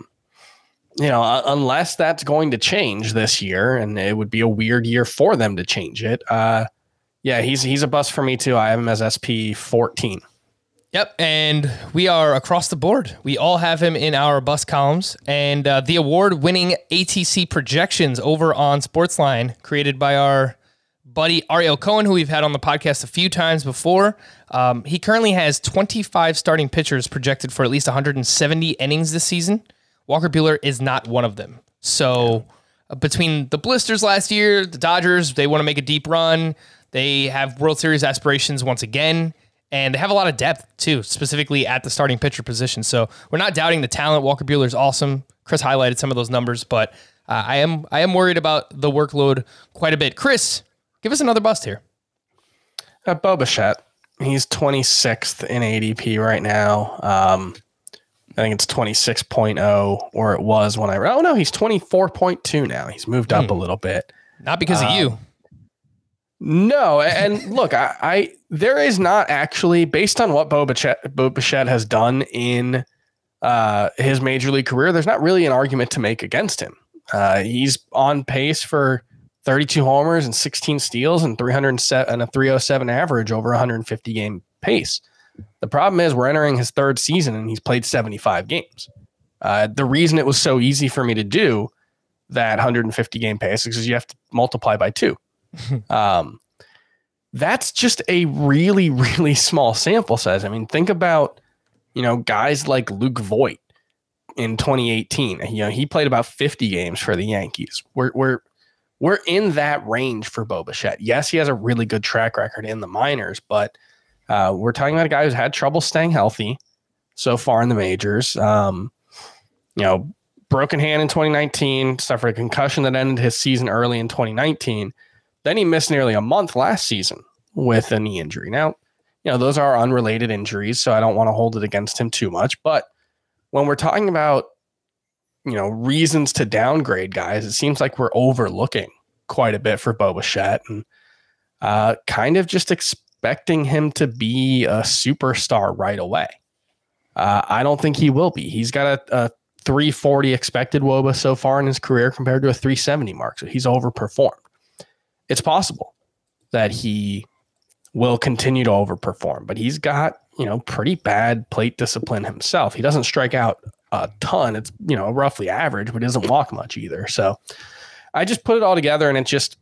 you know, uh, unless that's going to change this year, and it would be a weird year for them to change it. Uh, yeah, he's he's a bust for me too. I have him as S P fourteen. Yep, and we are across the board. We all have him in our bust columns, and uh, the award-winning A T C projections over on Sportsline, created by our buddy Ariel Cohen, who we've had on the podcast a few times before. Um, he currently has twenty-five starting pitchers projected for at least one hundred seventy innings this season. Walker Buehler is not one of them. So uh, between the blisters last year, the Dodgers, they want to make a deep run. They have World Series aspirations once again, and they have a lot of depth too, specifically at the starting pitcher position. So we're not doubting the talent. Walker Buehler is awesome. Chris highlighted some of those numbers, but uh, I am I am worried about the workload quite a bit. Chris, give us another bust here. Uh, Bo Bichette. He's twenty-sixth in A D P right now. Um, I think it's twenty-six point oh, or it was when I... Oh, no, he's twenty-four point two now. He's moved up hmm. a little bit. Not because um, of you. No, and look, I, I there is not actually, based on what Bo Bichette, Bo Bichette has done in uh, his major league career, there's not really an argument to make against him. Uh, he's on pace for thirty-two homers and sixteen steals and three hundred seven and a three oh seven average over one hundred fifty game pace. The problem is we're entering his third season and he's played seventy-five games. Uh, the reason it was so easy for me to do that one hundred fifty game pace is because you have to multiply by two. um, that's just a really, really small sample size. I mean, think about, you know, guys like Luke Voit in twenty eighteen. You know, he played about fifty games for the Yankees. We're we're we're in that range for Bo Bichette. Yes, he has a really good track record in the minors, but uh, we're talking about a guy who's had trouble staying healthy so far in the majors. Um, you know, broken hand in twenty nineteen, suffered a concussion that ended his season early in twenty nineteen. Then he missed nearly a month last season with a knee injury. Now, you know, those are unrelated injuries, so I don't want to hold it against him too much. But when we're talking about, you know, reasons to downgrade guys, it seems like we're overlooking quite a bit for Bo Bichette and uh, kind of just expecting him to be a superstar right away. Uh, I don't think he will be. He's got a, a three forty expected W O B A so far in his career compared to a three seventy mark, so he's overperformed. It's possible that he will continue to overperform, but he's got, you know, pretty bad plate discipline himself. He doesn't strike out a ton. It's, you know, roughly average, but he doesn't walk much either. So I just put it all together, and it just,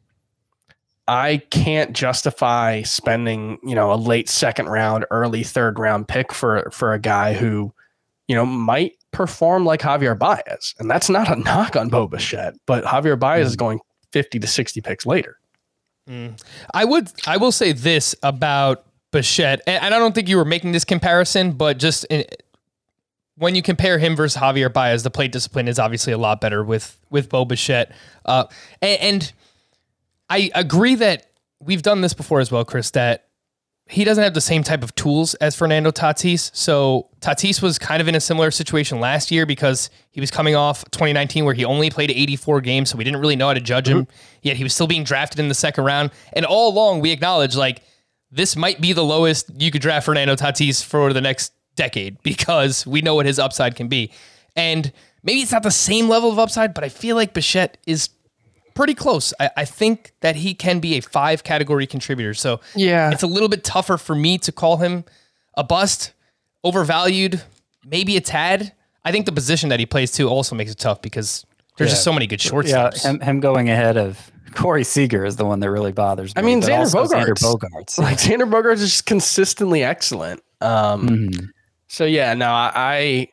I can't justify spending, you know, a late second round, early third round pick for, for a guy who, you know, might perform like Javier Baez. And that's not a knock on Bo Bichette, but Javier Baez mm. is going fifty to sixty picks later. Mm. I would, I will say this about Bichette, and I don't think you were making this comparison, but just in, when you compare him versus Javier Baez, the plate discipline is obviously a lot better with, with Bo Bichette. Uh, and, and I agree that we've done this before as well, Chris, that he doesn't have the same type of tools as Fernando Tatis. So Tatis was kind of in a similar situation last year because he was coming off twenty nineteen where he only played eighty-four games, so we didn't really know how to judge him. Mm-hmm. Yet he was still being drafted in the second round. And all along, we acknowledge, like, this might be the lowest you could draft Fernando Tatis for the next decade because we know what his upside can be. And maybe it's not the same level of upside, but I feel like Bichette is pretty close. I, I think that he can be a five category contributor. So yeah, it's a little bit tougher for me to call him a bust, overvalued, maybe a tad. I think the position that he plays too also makes it tough because there's yeah. just so many good shortstops. Yeah, him, him going ahead of Corey Seager is the one that really bothers me. I mean, Xander Bogaerts. Xander Bogaerts. Like Xander Bogaerts is just consistently excellent. Um, mm-hmm. So yeah, no, I, I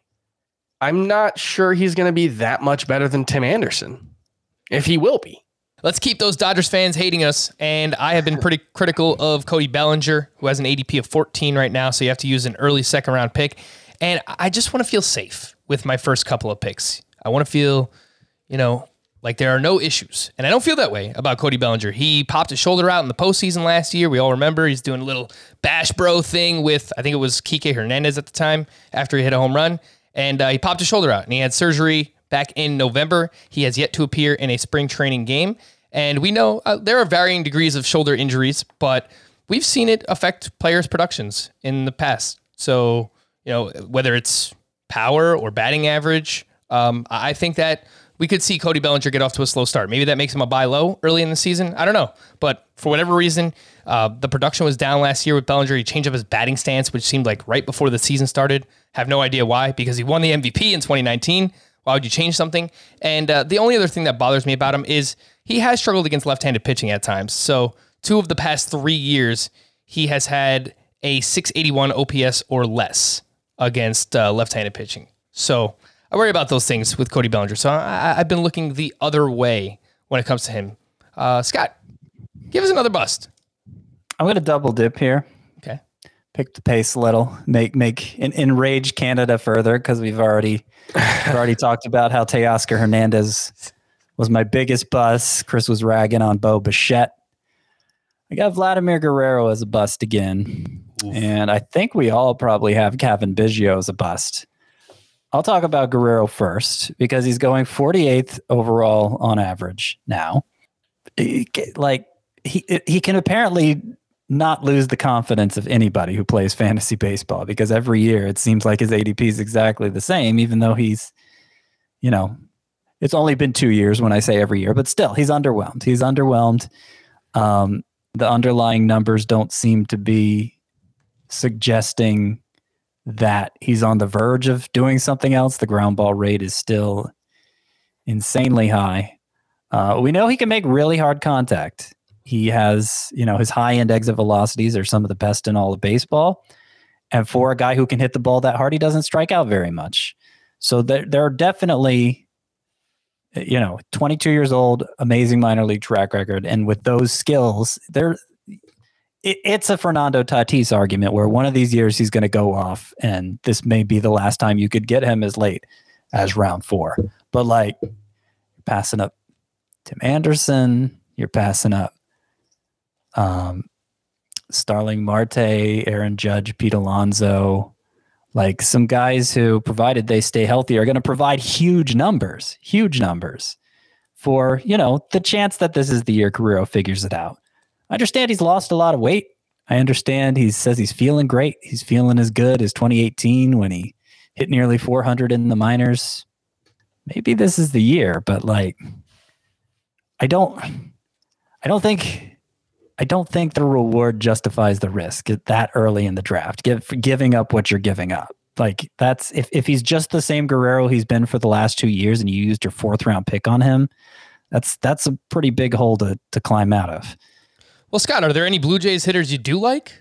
I'm not sure he's going to be that much better than Tim Anderson. If he will be. Let's keep those Dodgers fans hating us. And I have been pretty critical of Cody Bellinger, who has an A D P of fourteen right now. So you have to use an early second round pick. And I just want to feel safe with my first couple of picks. I want to feel, you know, like there are no issues. And I don't feel that way about Cody Bellinger. He popped his shoulder out in the postseason last year. We all remember he's doing a little bash bro thing with, I think it was Kike Hernandez at the time after he hit a home run. And uh, he popped his shoulder out and he had surgery back in November. He has yet to appear in a spring training game. And we know uh, there are varying degrees of shoulder injuries, but we've seen it affect players' productions in the past. So, you know, whether it's power or batting average, um, I think that we could see Cody Bellinger get off to a slow start. Maybe that makes him a buy low early in the season. I don't know. But for whatever reason, uh, the production was down last year with Bellinger. He changed up his batting stance, which seemed like right before the season started. Have no idea why, because he won the M V P in twenty nineteen. Why would you change something? And uh, the only other thing that bothers me about him is he has struggled against left-handed pitching at times. So two of the past three years, he has had a six eighty-one O P S or less against uh, left-handed pitching. So I worry about those things with Cody Bellinger. So I, I've been looking the other way when it comes to him. Uh, Scott, give us another bust. I'm going to double dip here. Okay. Pick the pace a little, make make en- enrage Canada further because we've already we've already talked about how Teoscar Hernandez was my biggest bust. Chris was ragging on Bo Bichette. I got Vladimir Guerrero as a bust again, Oof. and I think we all probably have Kevin Biggio as a bust. I'll talk about Guerrero first because he's going forty-eighth overall on average now. He, like he he can apparently not lose the confidence of anybody who plays fantasy baseball because every year it seems like his A D P is exactly the same, even though he's, you know, it's only been two years when I say every year, but still he's underwhelmed. He's underwhelmed. Um, the underlying numbers don't seem to be suggesting that he's on the verge of doing something else. The ground ball rate is still insanely high. Uh, we know he can make really hard contact. He has, you know, his high end exit velocities are some of the best in all of baseball. And for a guy who can hit the ball that hard, he doesn't strike out very much. So there, there are definitely, you know, twenty-two years old, amazing minor league track record. And with those skills, there, it, it's a Fernando Tatis argument where one of these years he's going to go off and this may be the last time you could get him as late as round four. But like passing up Tim Anderson, you're passing up Um, Starling Marte, Aaron Judge, Pete Alonso, like some guys who, provided they stay healthy, are going to provide huge numbers, huge numbers for, you know, the chance that this is the year Guerrero figures it out. I understand he's lost a lot of weight. I understand he says he's feeling great. He's feeling as good as twenty eighteen when he hit nearly four hundred in the minors. Maybe this is the year, but like, I don't, I don't think, I don't think the reward justifies the risk that early in the draft. Give, for giving up what you're giving up. Like that's if, if he's just the same Guerrero he's been for the last two years and you used your fourth round pick on him, that's that's a pretty big hole to to climb out of. Well, Scott, are there any Blue Jays hitters you do like?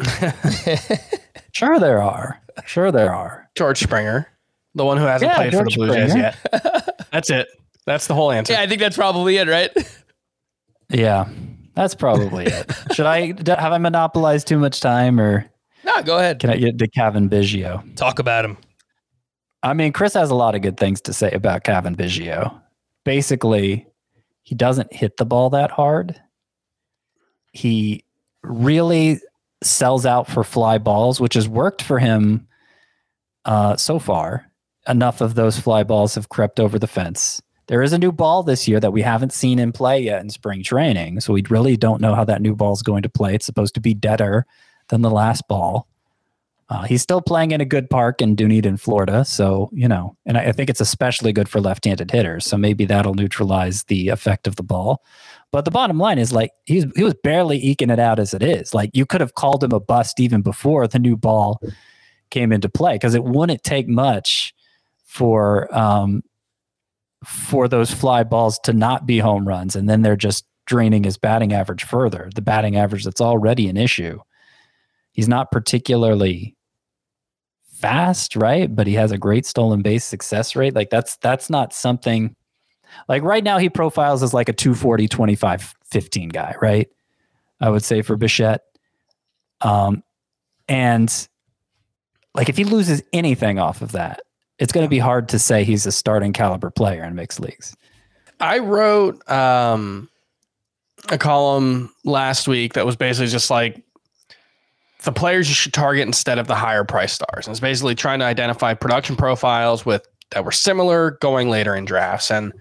Sure there are. Sure there are. George Springer, the one who hasn't Yeah, played George for the Blue Jays Springer. yet. That's it. That's the whole answer. Yeah, I think that's probably it, right? Yeah, that's probably it. Should I have I monopolized too much time, or No, go ahead. can I get to Kevin Biggio? Talk about him. I mean, Chris has a lot of good things to say about Kevin Biggio. Basically, he doesn't hit the ball that hard. He really sells out for fly balls, which has worked for him uh, so far. Enough of those fly balls have crept over the fence. There is a new ball this year that we haven't seen in play yet in spring training, so we really don't know how that new ball is going to play. It's supposed to be deader than the last ball. Uh, he's still playing in a good park in Dunedin, Florida, so, you know, and I, I think it's especially good for left-handed hitters, so maybe that'll neutralize the effect of the ball. But the bottom line is, like, he's, he was barely eking it out as it is. Like, you could have called him a bust even before the new ball came into play, because it wouldn't take much for um, for those fly balls to not be home runs, and then they're just draining his batting average further, the batting average that's already an issue. He's not particularly fast, right? But he has a great stolen base success rate. Like, that's that's not something... Like, right now, he profiles as like a two forty, twenty-five, fifteen guy, right? I would say for Bichette. Um, and, like, if he loses anything off of that, it's going to be hard to say he's a starting caliber player in mixed leagues. I wrote um, a column last week that was basically just like the players you should target instead of the higher price stars. And it's basically trying to identify production profiles with that were similar going later in drafts. And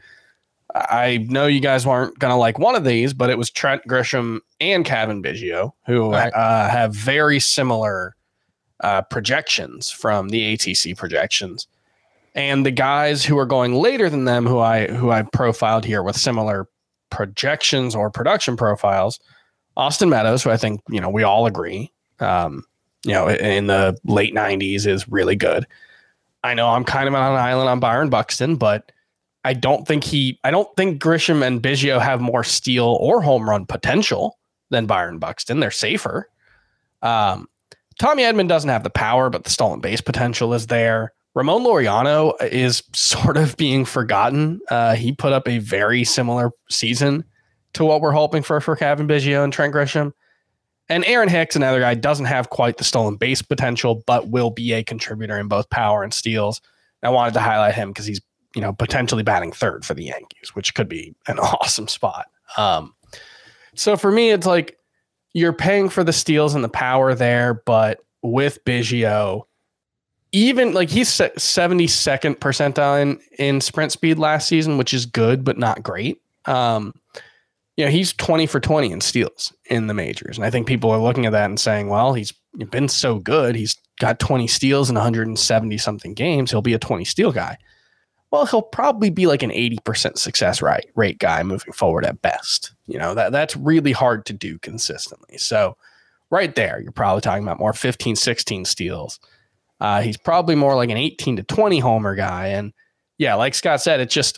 I know you guys weren't going to like one of these, but it was Trent Grisham and Kevin Biggio, who Right. uh, have very similar uh, projections from the A T C projections. And the guys who are going later than them, who I who I profiled here with similar projections or production profiles, Austin Meadows, who I think, you know, we all agree, um, you know, in the late nineties is really good. I know I'm kind of on an island on Byron Buxton, but I don't think he, I don't think Grisham and Biggio have more steal or home run potential than Byron Buxton. They're safer. Um, Tommy Edman doesn't have the power, but the stolen base potential is there. Ramon Laureano is sort of being forgotten. Uh, he put up a very similar season to what we're hoping for for Kevin Biggio and Trent Grisham. And Aaron Hicks, another guy, doesn't have quite the stolen base potential, but will be a contributor in both power and steals. And I wanted to highlight him because he's, you know, potentially batting third for the Yankees, which could be an awesome spot. Um, so for me, it's like you're paying for the steals and the power there, but with Biggio, even like he's seventy-second percentile in, in sprint speed last season, which is good, but not great. Um, you know, he's twenty for twenty in steals in the majors. And I think people are looking at that and saying, well, he's been so good. He's got twenty steals in one hundred seventy something games. He'll be a twenty steal guy. Well, he'll probably be like an eighty percent success rate, rate guy moving forward at best. You know, that that's really hard to do consistently. So right there, you're probably talking about more fifteen, sixteen steals. Uh, he's probably more like an eighteen to twenty homer guy. And yeah, like Scott said, it's just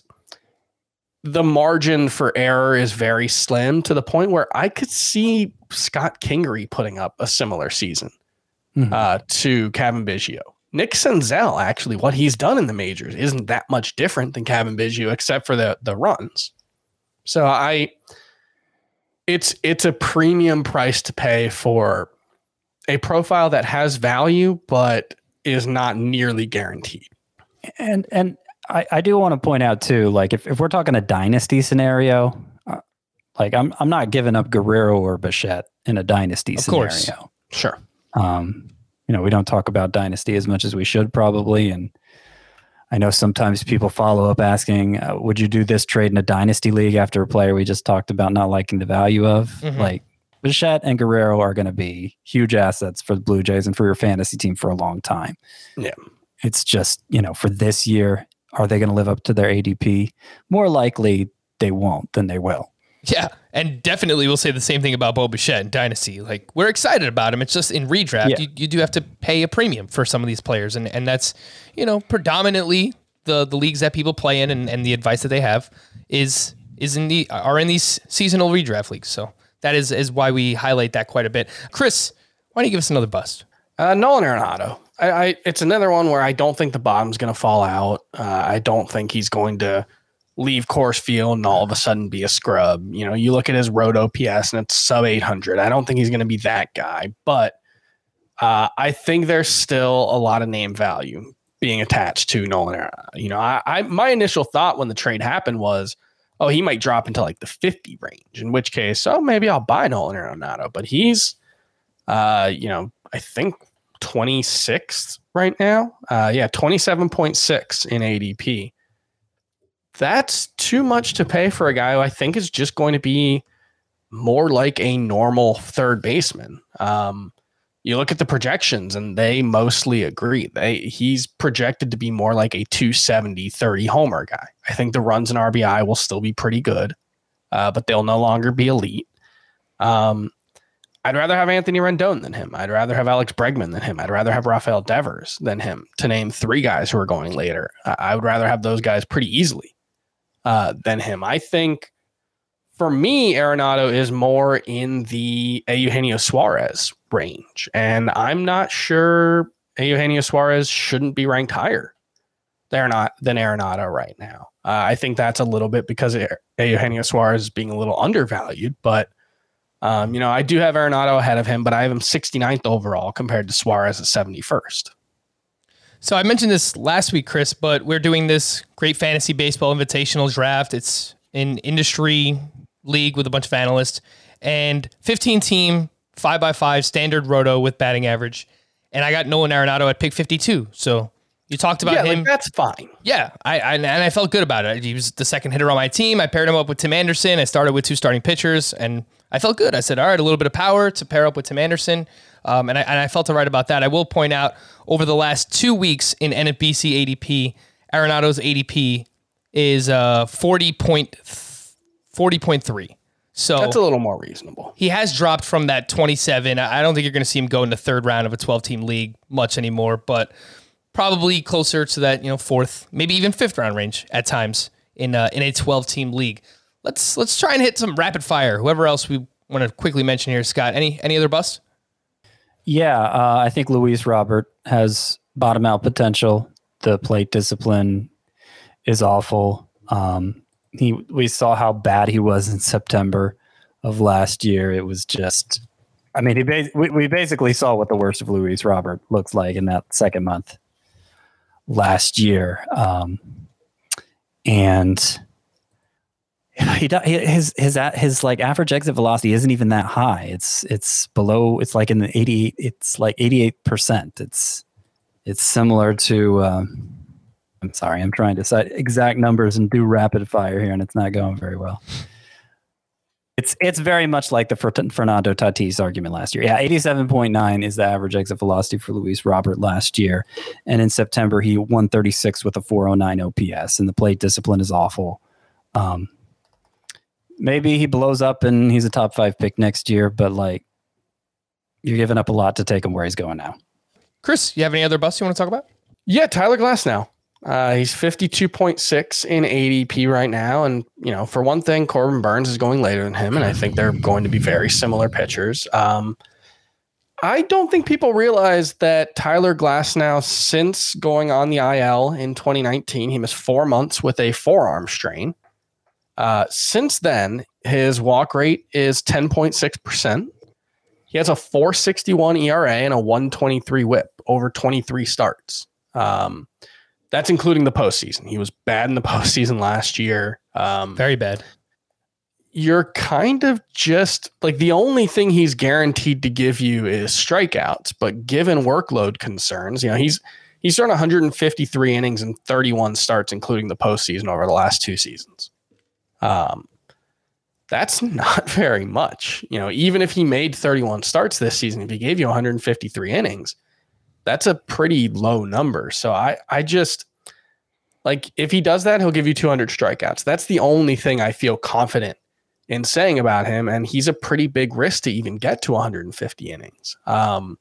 the margin for error is very slim to the point where I could see Scott Kingery putting up a similar season mm-hmm. uh, to Kevin Biggio. Nick Senzel, actually, what he's done in the majors isn't that much different than Kevin Biggio, except for the the runs. So I, it's it's a premium price to pay for a profile that has value, but is not nearly guaranteed. And and I, I do want to point out too, like if, if we're talking a dynasty scenario, uh, like I'm I'm not giving up Guerrero or Bichette in a dynasty of scenario. Course. Sure. Um, you know, we don't talk about dynasty as much as we should probably. And I know sometimes people follow up asking, uh, would you do this trade in a dynasty league after a player we just talked about not liking the value of? Mm-hmm. Like Bichette and Guerrero are going to be huge assets for the Blue Jays and for your fantasy team for a long time. Yeah. It's just, you know, for this year, are they going to live up to their A D P? More likely they won't than they will. Yeah, and definitely we'll say the same thing about Bo Bichette in Dynasty. Like, we're excited about him. It's just in redraft, Yeah. you, you do have to pay a premium for some of these players. And, and that's, you know, predominantly the, the leagues that people play in and, and the advice that they have is is in the are in these seasonal redraft leagues. So that is, is why we highlight that quite a bit. Chris, why don't you give us another bust? Uh, Nolan Arenado. I, I, it's another one where I don't think the bottom's going to fall out. Uh, I don't think he's going to leave Coors Field and all of a sudden be a scrub. You know, you look at his road O P S and it's sub eight hundred. I don't think he's going to be that guy, but uh, I think there's still a lot of name value being attached to Nolan Arenado. You know, I, I my initial thought when the trade happened was, oh, he might drop into like the fifty range, in which case, oh, maybe I'll buy Nolan Arenado. But he's, uh, you know, I think twenty-sixth right now. Uh, yeah, twenty-seven point six in A D P. That's too much to pay for a guy who I think is just going to be more like a normal third baseman. Um, you look at the projections and they mostly agree. They he's projected to be more like a two seventy, thirty homer guy. I think the runs and R B I will still be pretty good, uh, but they'll no longer be elite. Um, I'd rather have Anthony Rendon than him. I'd rather have Alex Bregman than him. I'd rather have Rafael Devers than him, to name three guys who are going later. I, I would rather have those guys pretty easily. Uh, than him. I think for me, Arenado is more in the Eugenio Suarez range. And I'm not sure Eugenio Suarez shouldn't be ranked higher They're not than Arenado right now. Uh, I think that's a little bit because Eugenio Suarez is being a little undervalued. But, um, you know, I do have Arenado ahead of him, but I have him sixty-ninth overall compared to Suarez at seventy-first. So I mentioned this last week, Chris, but we're doing this great fantasy baseball invitational draft. It's an industry league with a bunch of analysts and fifteen team five by five standard roto with batting average. And I got Nolan Arenado at pick fifty-two. So you talked about yeah, him. Like, that's fine. Yeah. I, I and I felt good about it. He was the second hitter on my team. I paired him up with Tim Anderson. I started with two starting pitchers and I felt good. I said, all right, a little bit of power to pair up with Tim Anderson. Um, and, I, and I felt right about that. I will point out over the last two weeks in N F B C A D P, Arenado's A D P is uh, forty point three. So that's a little more reasonable. He has dropped from that twenty-seven. I don't think you're going to see him go in the third round of a twelve-team league much anymore, but probably closer to that, you know, fourth, maybe even fifth round range at times in uh, in a twelve-team league. Let's let's try and hit some rapid fire. Whoever else we want to quickly mention here, Scott. Any any other busts? Yeah, uh, I think Luis Robert has bottom out potential. The plate discipline is awful. Um, he we saw how bad he was in September of last year. It was just, I mean, he ba- we, we basically saw what the worst of Luis Robert looks like in that second month last year. Um, and he his his his like average exit velocity isn't even that high. It's it's below. It's like in the eighty. It's like eighty-eight percent. It's it's similar to. Um, I'm sorry. I'm trying to cite exact numbers and do rapid fire here, and it's not going very well. It's it's very much like the Fernando Tatis argument last year. Yeah, eighty-seven point nine is the average exit velocity for Luis Robert last year, and in September he one thirty-six with a four oh nine O P S, and the plate discipline is awful. Um, Maybe he blows up and he's a top five pick next year, but like you're giving up a lot to take him where he's going now. Chris, you have any other busts you want to talk about? Yeah, Tyler Glasnow. Uh, he's fifty-two point six in A D P right now. And, you know, for one thing, Corbin Burns is going later than him. And I think they're going to be very similar pitchers. Um, I don't think people realize that Tyler Glasnow, since going on the I L in twenty nineteen, he missed four months with a forearm strain. Uh, since then, his walk rate is ten point six percent. He has a four sixty-one E R A and a one twenty-three whip over twenty-three starts. Um, that's including the postseason. He was bad in the postseason last year. Um, Very bad. You're kind of just like the only thing he's guaranteed to give you is strikeouts, but given workload concerns, you know, he's he's thrown one hundred fifty-three innings and thirty-one starts, including the postseason over the last two seasons. Um, that's not very much, you know, even if he made thirty-one starts this season, if he gave you one hundred fifty-three innings, that's a pretty low number. So I, I just like, if he does that, he'll give you two hundred strikeouts. That's the only thing I feel confident in saying about him, and he's a pretty big risk to even get to one hundred fifty innings. Um,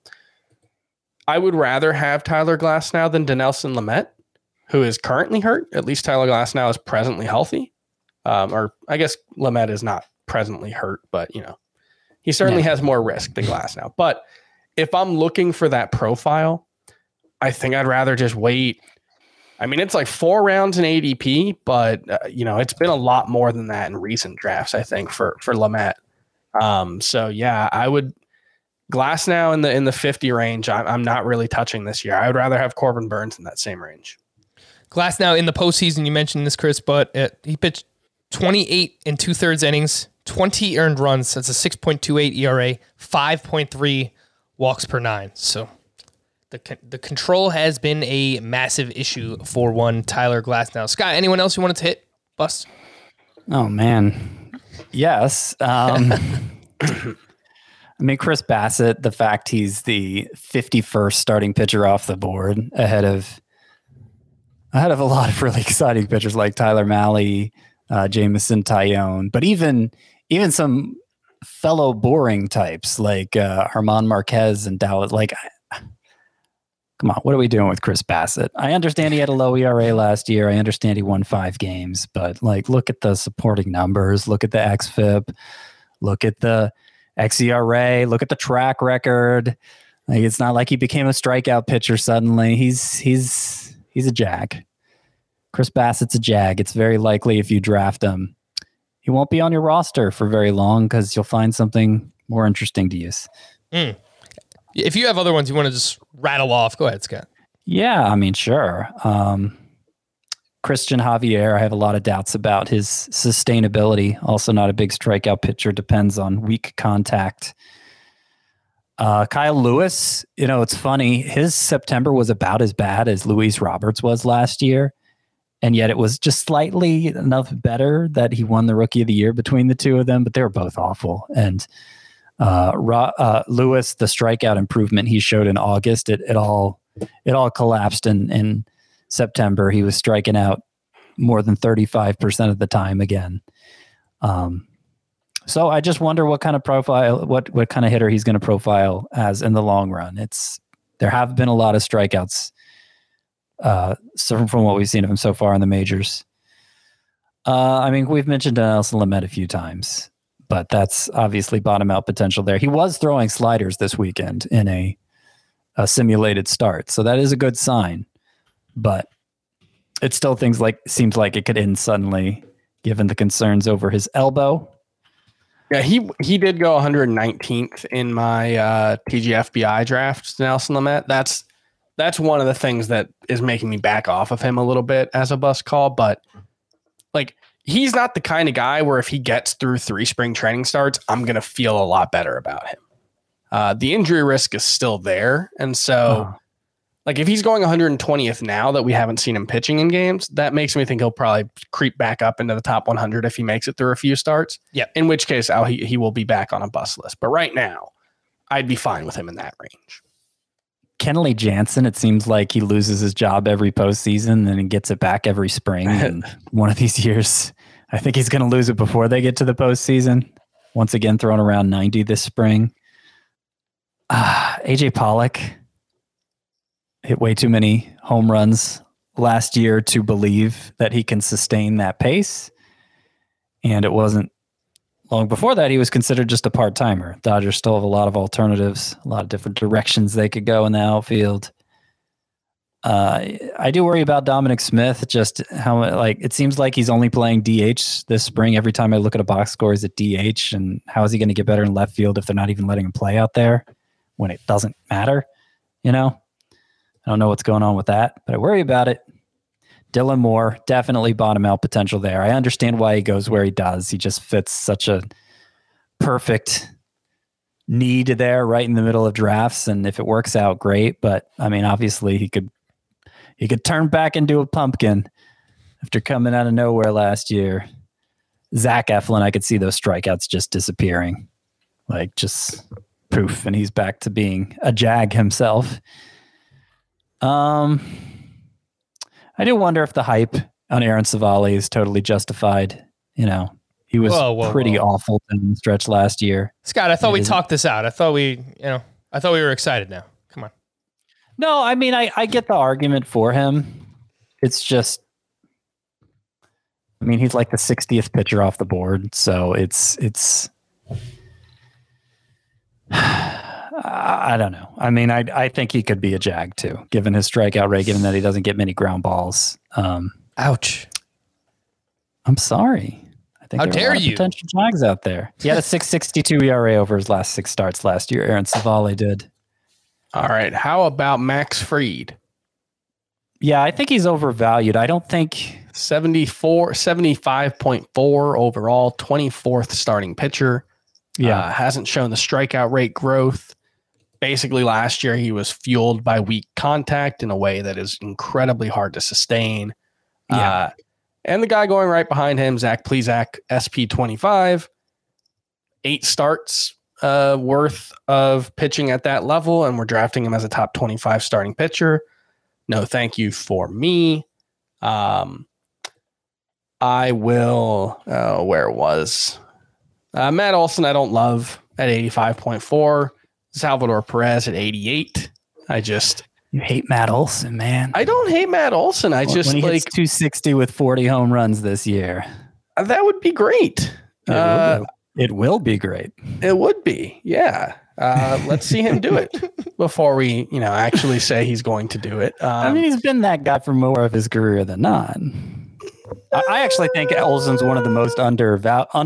I would rather have Tyler Glasnow than Dinelson Lamet, who is currently hurt. At least Tyler Glasnow is presently healthy. Um, or I guess Lamet is not presently hurt, but you know, he certainly yeah. has more risk than Glasnow. But if I'm looking for that profile, I think I'd rather just wait. I mean, it's like four rounds in A D P, but uh, you know, it's been a lot more than that in recent drafts, I think, for for Lamet. Um, so yeah, I would Glasnow in the in the fifty range. I, I'm not really touching this year. I would rather have Corbin Burns in that same range. Glasnow in the postseason, you mentioned this, Chris, but it, he pitched twenty-eight and two thirds innings, twenty earned runs. That's a six point two eight E R A, five point three walks per nine. So the the control has been a massive issue for one Tyler Glasnow. Scott, anyone else you wanted to hit? Bust? Oh, man. Yes. Um, I mean, Chris Bassett, the fact he's the fifty-first starting pitcher off the board ahead of ahead of a lot of really exciting pitchers like Tyler Mahle, uh, Jameson Taillon, but even even some fellow boring types like uh, German Marquez and Dallas. Like, come on, what are we doing with Chris Bassett? I understand he had a low E R A last year. I understand he won five games, but like, look at the supporting numbers. Look at the X F I P. Look at the X E R A. Look at the track record. Like, it's not like he became a strikeout pitcher suddenly. He's he's he's a jag. Chris Bassett's a jag. It's very likely if you draft him, he won't be on your roster for very long because you'll find something more interesting to use. Mm. If you have other ones you want to just rattle off, go ahead, Scott. Yeah, I mean, sure. Um, Christian Javier, I have a lot of doubts about his sustainability. Also not a big strikeout pitcher, depends on weak contact. Uh, Kyle Lewis, you know, it's funny. His September was about as bad as Luis Roberts was last year. And yet it was just slightly enough better that he won the Rookie of the Year between the two of them, but they were both awful. And uh, uh, Lewis, the strikeout improvement he showed in August, it, it all it all collapsed in, in September. He was striking out more than thirty-five percent of the time again. Um, so I just wonder what kind of profile, what what kind of hitter he's going to profile as in the long run. It's there have been a lot of strikeouts. Uh, so from what we've seen of him so far in the majors. Uh, I mean, we've mentioned Dinelson Lamet a few times, but that's obviously bottom out potential there. He was throwing sliders this weekend in a, a simulated start, so that is a good sign, but it still things like seems like it could end suddenly given the concerns over his elbow. Yeah, he he did go one hundred nineteenth in my uh, T G F B I draft, Dinelson Lamet. That's That's one of the things that is making me back off of him a little bit as a bust call. But like, he's not the kind of guy where if he gets through three spring training starts, I'm going to feel a lot better about him. Uh, the injury risk is still there. And so oh. like if he's going one hundred twentieth now that we haven't seen him pitching in games, that makes me think he'll probably creep back up into the top one hundred if he makes it through a few starts. Yeah. In which case I'll, he, he will be back on a bust list. But right now I'd be fine with him in that range. Kenley Jansen, it seems like he loses his job every postseason and he gets it back every spring. And one of these years, I think he's going to lose it before they get to the postseason. Once again, thrown around ninety this spring. Uh, A J Pollock hit way too many home runs last year to believe that he can sustain that pace. And it wasn't long before that, he was considered just a part-timer. Dodgers still have a lot of alternatives, a lot of different directions they could go in the outfield. Uh, I do worry about Dominic Smith, just how, like, it seems like he's only playing D H this spring. Every time I look at a box score, he's at D H, and how is he going to get better in left field if they're not even letting him play out there when it doesn't matter? You know, I don't know what's going on with that, but I worry about it. Dylan Moore, definitely bottom out potential there. I understand why he goes where he does. He just fits such a perfect need there right in the middle of drafts. And if it works out, great. But I mean, obviously he could, he could turn back into a pumpkin after coming out of nowhere last year. Zach Eflin, I could see those strikeouts just disappearing, like just poof. And he's back to being a jag himself. Um, I do wonder if the hype on Aaron Savali is totally justified. You know, He was Whoa, whoa, pretty whoa. awful in the stretch last year. Scott, I thought It we isn't- talked this out. I thought we, you know, I thought we were excited now. Come on. No, I mean, I, I get the argument for him. It's just, I mean, he's like the sixtieth pitcher off the board. So it's, it's, I don't know. I mean, I I think he could be a Jag too, given his strikeout rate, given that he doesn't get many ground balls. Um, Ouch. I'm sorry. I think How there are a dare lot of you. potential Jags out there. He had a six sixty-two E R A over his last six starts last year. Aaron Savale did. All right. How about Max Fried? Yeah, I think he's overvalued. I don't think seventy-four, seventy-five point four overall, twenty-fourth starting pitcher. Yeah. Uh, hasn't shown the strikeout rate growth. Basically, last year he was fueled by weak contact in a way that is incredibly hard to sustain. Yeah. Uh, and the guy going right behind him, Zach Plesac, S P twenty-five, eight starts uh, worth of pitching at that level, and we're drafting him as a top twenty-five starting pitcher. No, thank you for me. Um, I will. Uh, where was uh, Matt Olson? I don't love at eighty-five point four. Salvador Perez at eighty-eight. I just you hate Matt Olson, man. I don't hate Matt Olson. I just when he like hits two sixty with forty home runs this year. That would be great. It, Uh, will, be, it will be great. It would be, yeah. Uh, let's see him do it before we, you know, actually say he's going to do it. Um, I mean, he's been that guy for more of his career than not. I, I actually think Olson's one of the most under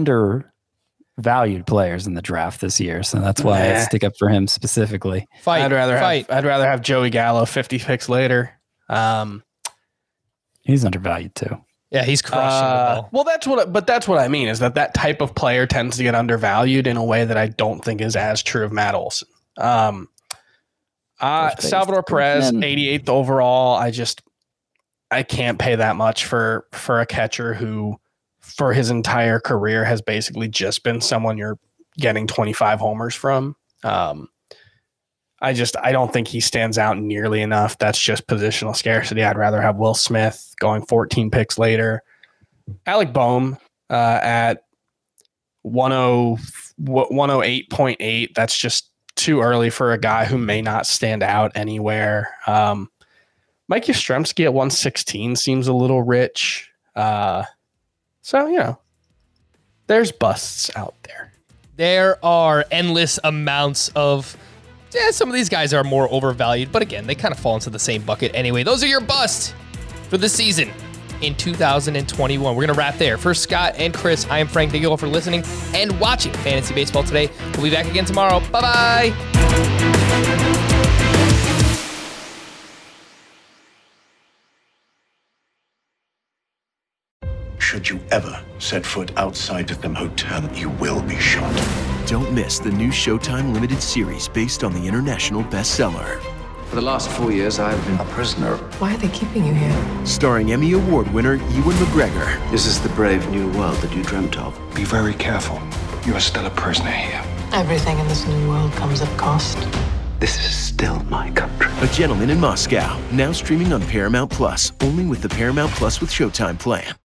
undervalued players in the draft this year, so that's why I Nah. stick up for him specifically. Fight. I'd rather fight. have I'd rather have Joey Gallo fifty picks later. Um, He's undervalued too. Yeah, he's crushing Uh, the ball. well, that's what, but that's what I mean is that that type of player tends to get undervalued in a way that I don't think is as true of Matt Olson. Um, uh, First base. Salvador Perez, And- eighty-eighth overall. I just, I can't pay that much for, for a catcher who for his entire career has basically just been someone you're getting twenty-five homers from. Um, I just, I don't think he stands out nearly enough. That's just positional scarcity. I'd rather have Will Smith going fourteen picks later. Alec Boehm uh, at one oh eight point eight. That's just too early for a guy who may not stand out anywhere. Um, Mike Yastrzemski at one sixteen seems a little rich. Uh, so, you know, there's busts out there. There are endless amounts of. Yeah, some of these guys are more overvalued, but again, they kind of fall into the same bucket anyway. Those are your busts for the season in two thousand twenty-one. We're going to wrap there. For Scott and Chris, I am Frank. Thank you all for listening and watching Fantasy Baseball today. We'll be back again tomorrow. Bye-bye. Should you ever set foot outside of them hotel, you will be shot. Don't miss the new Showtime limited series based on the international bestseller. For the last four years, I've been a prisoner. Why are they keeping you here? Starring Emmy Award winner Ewan McGregor. This is the brave new world that you dreamt of. Be very careful. You are still a prisoner here. Everything in this new world comes at cost. This is still my country. A Gentleman in Moscow, now streaming on Paramount Plus, only with the Paramount Plus with Showtime plan.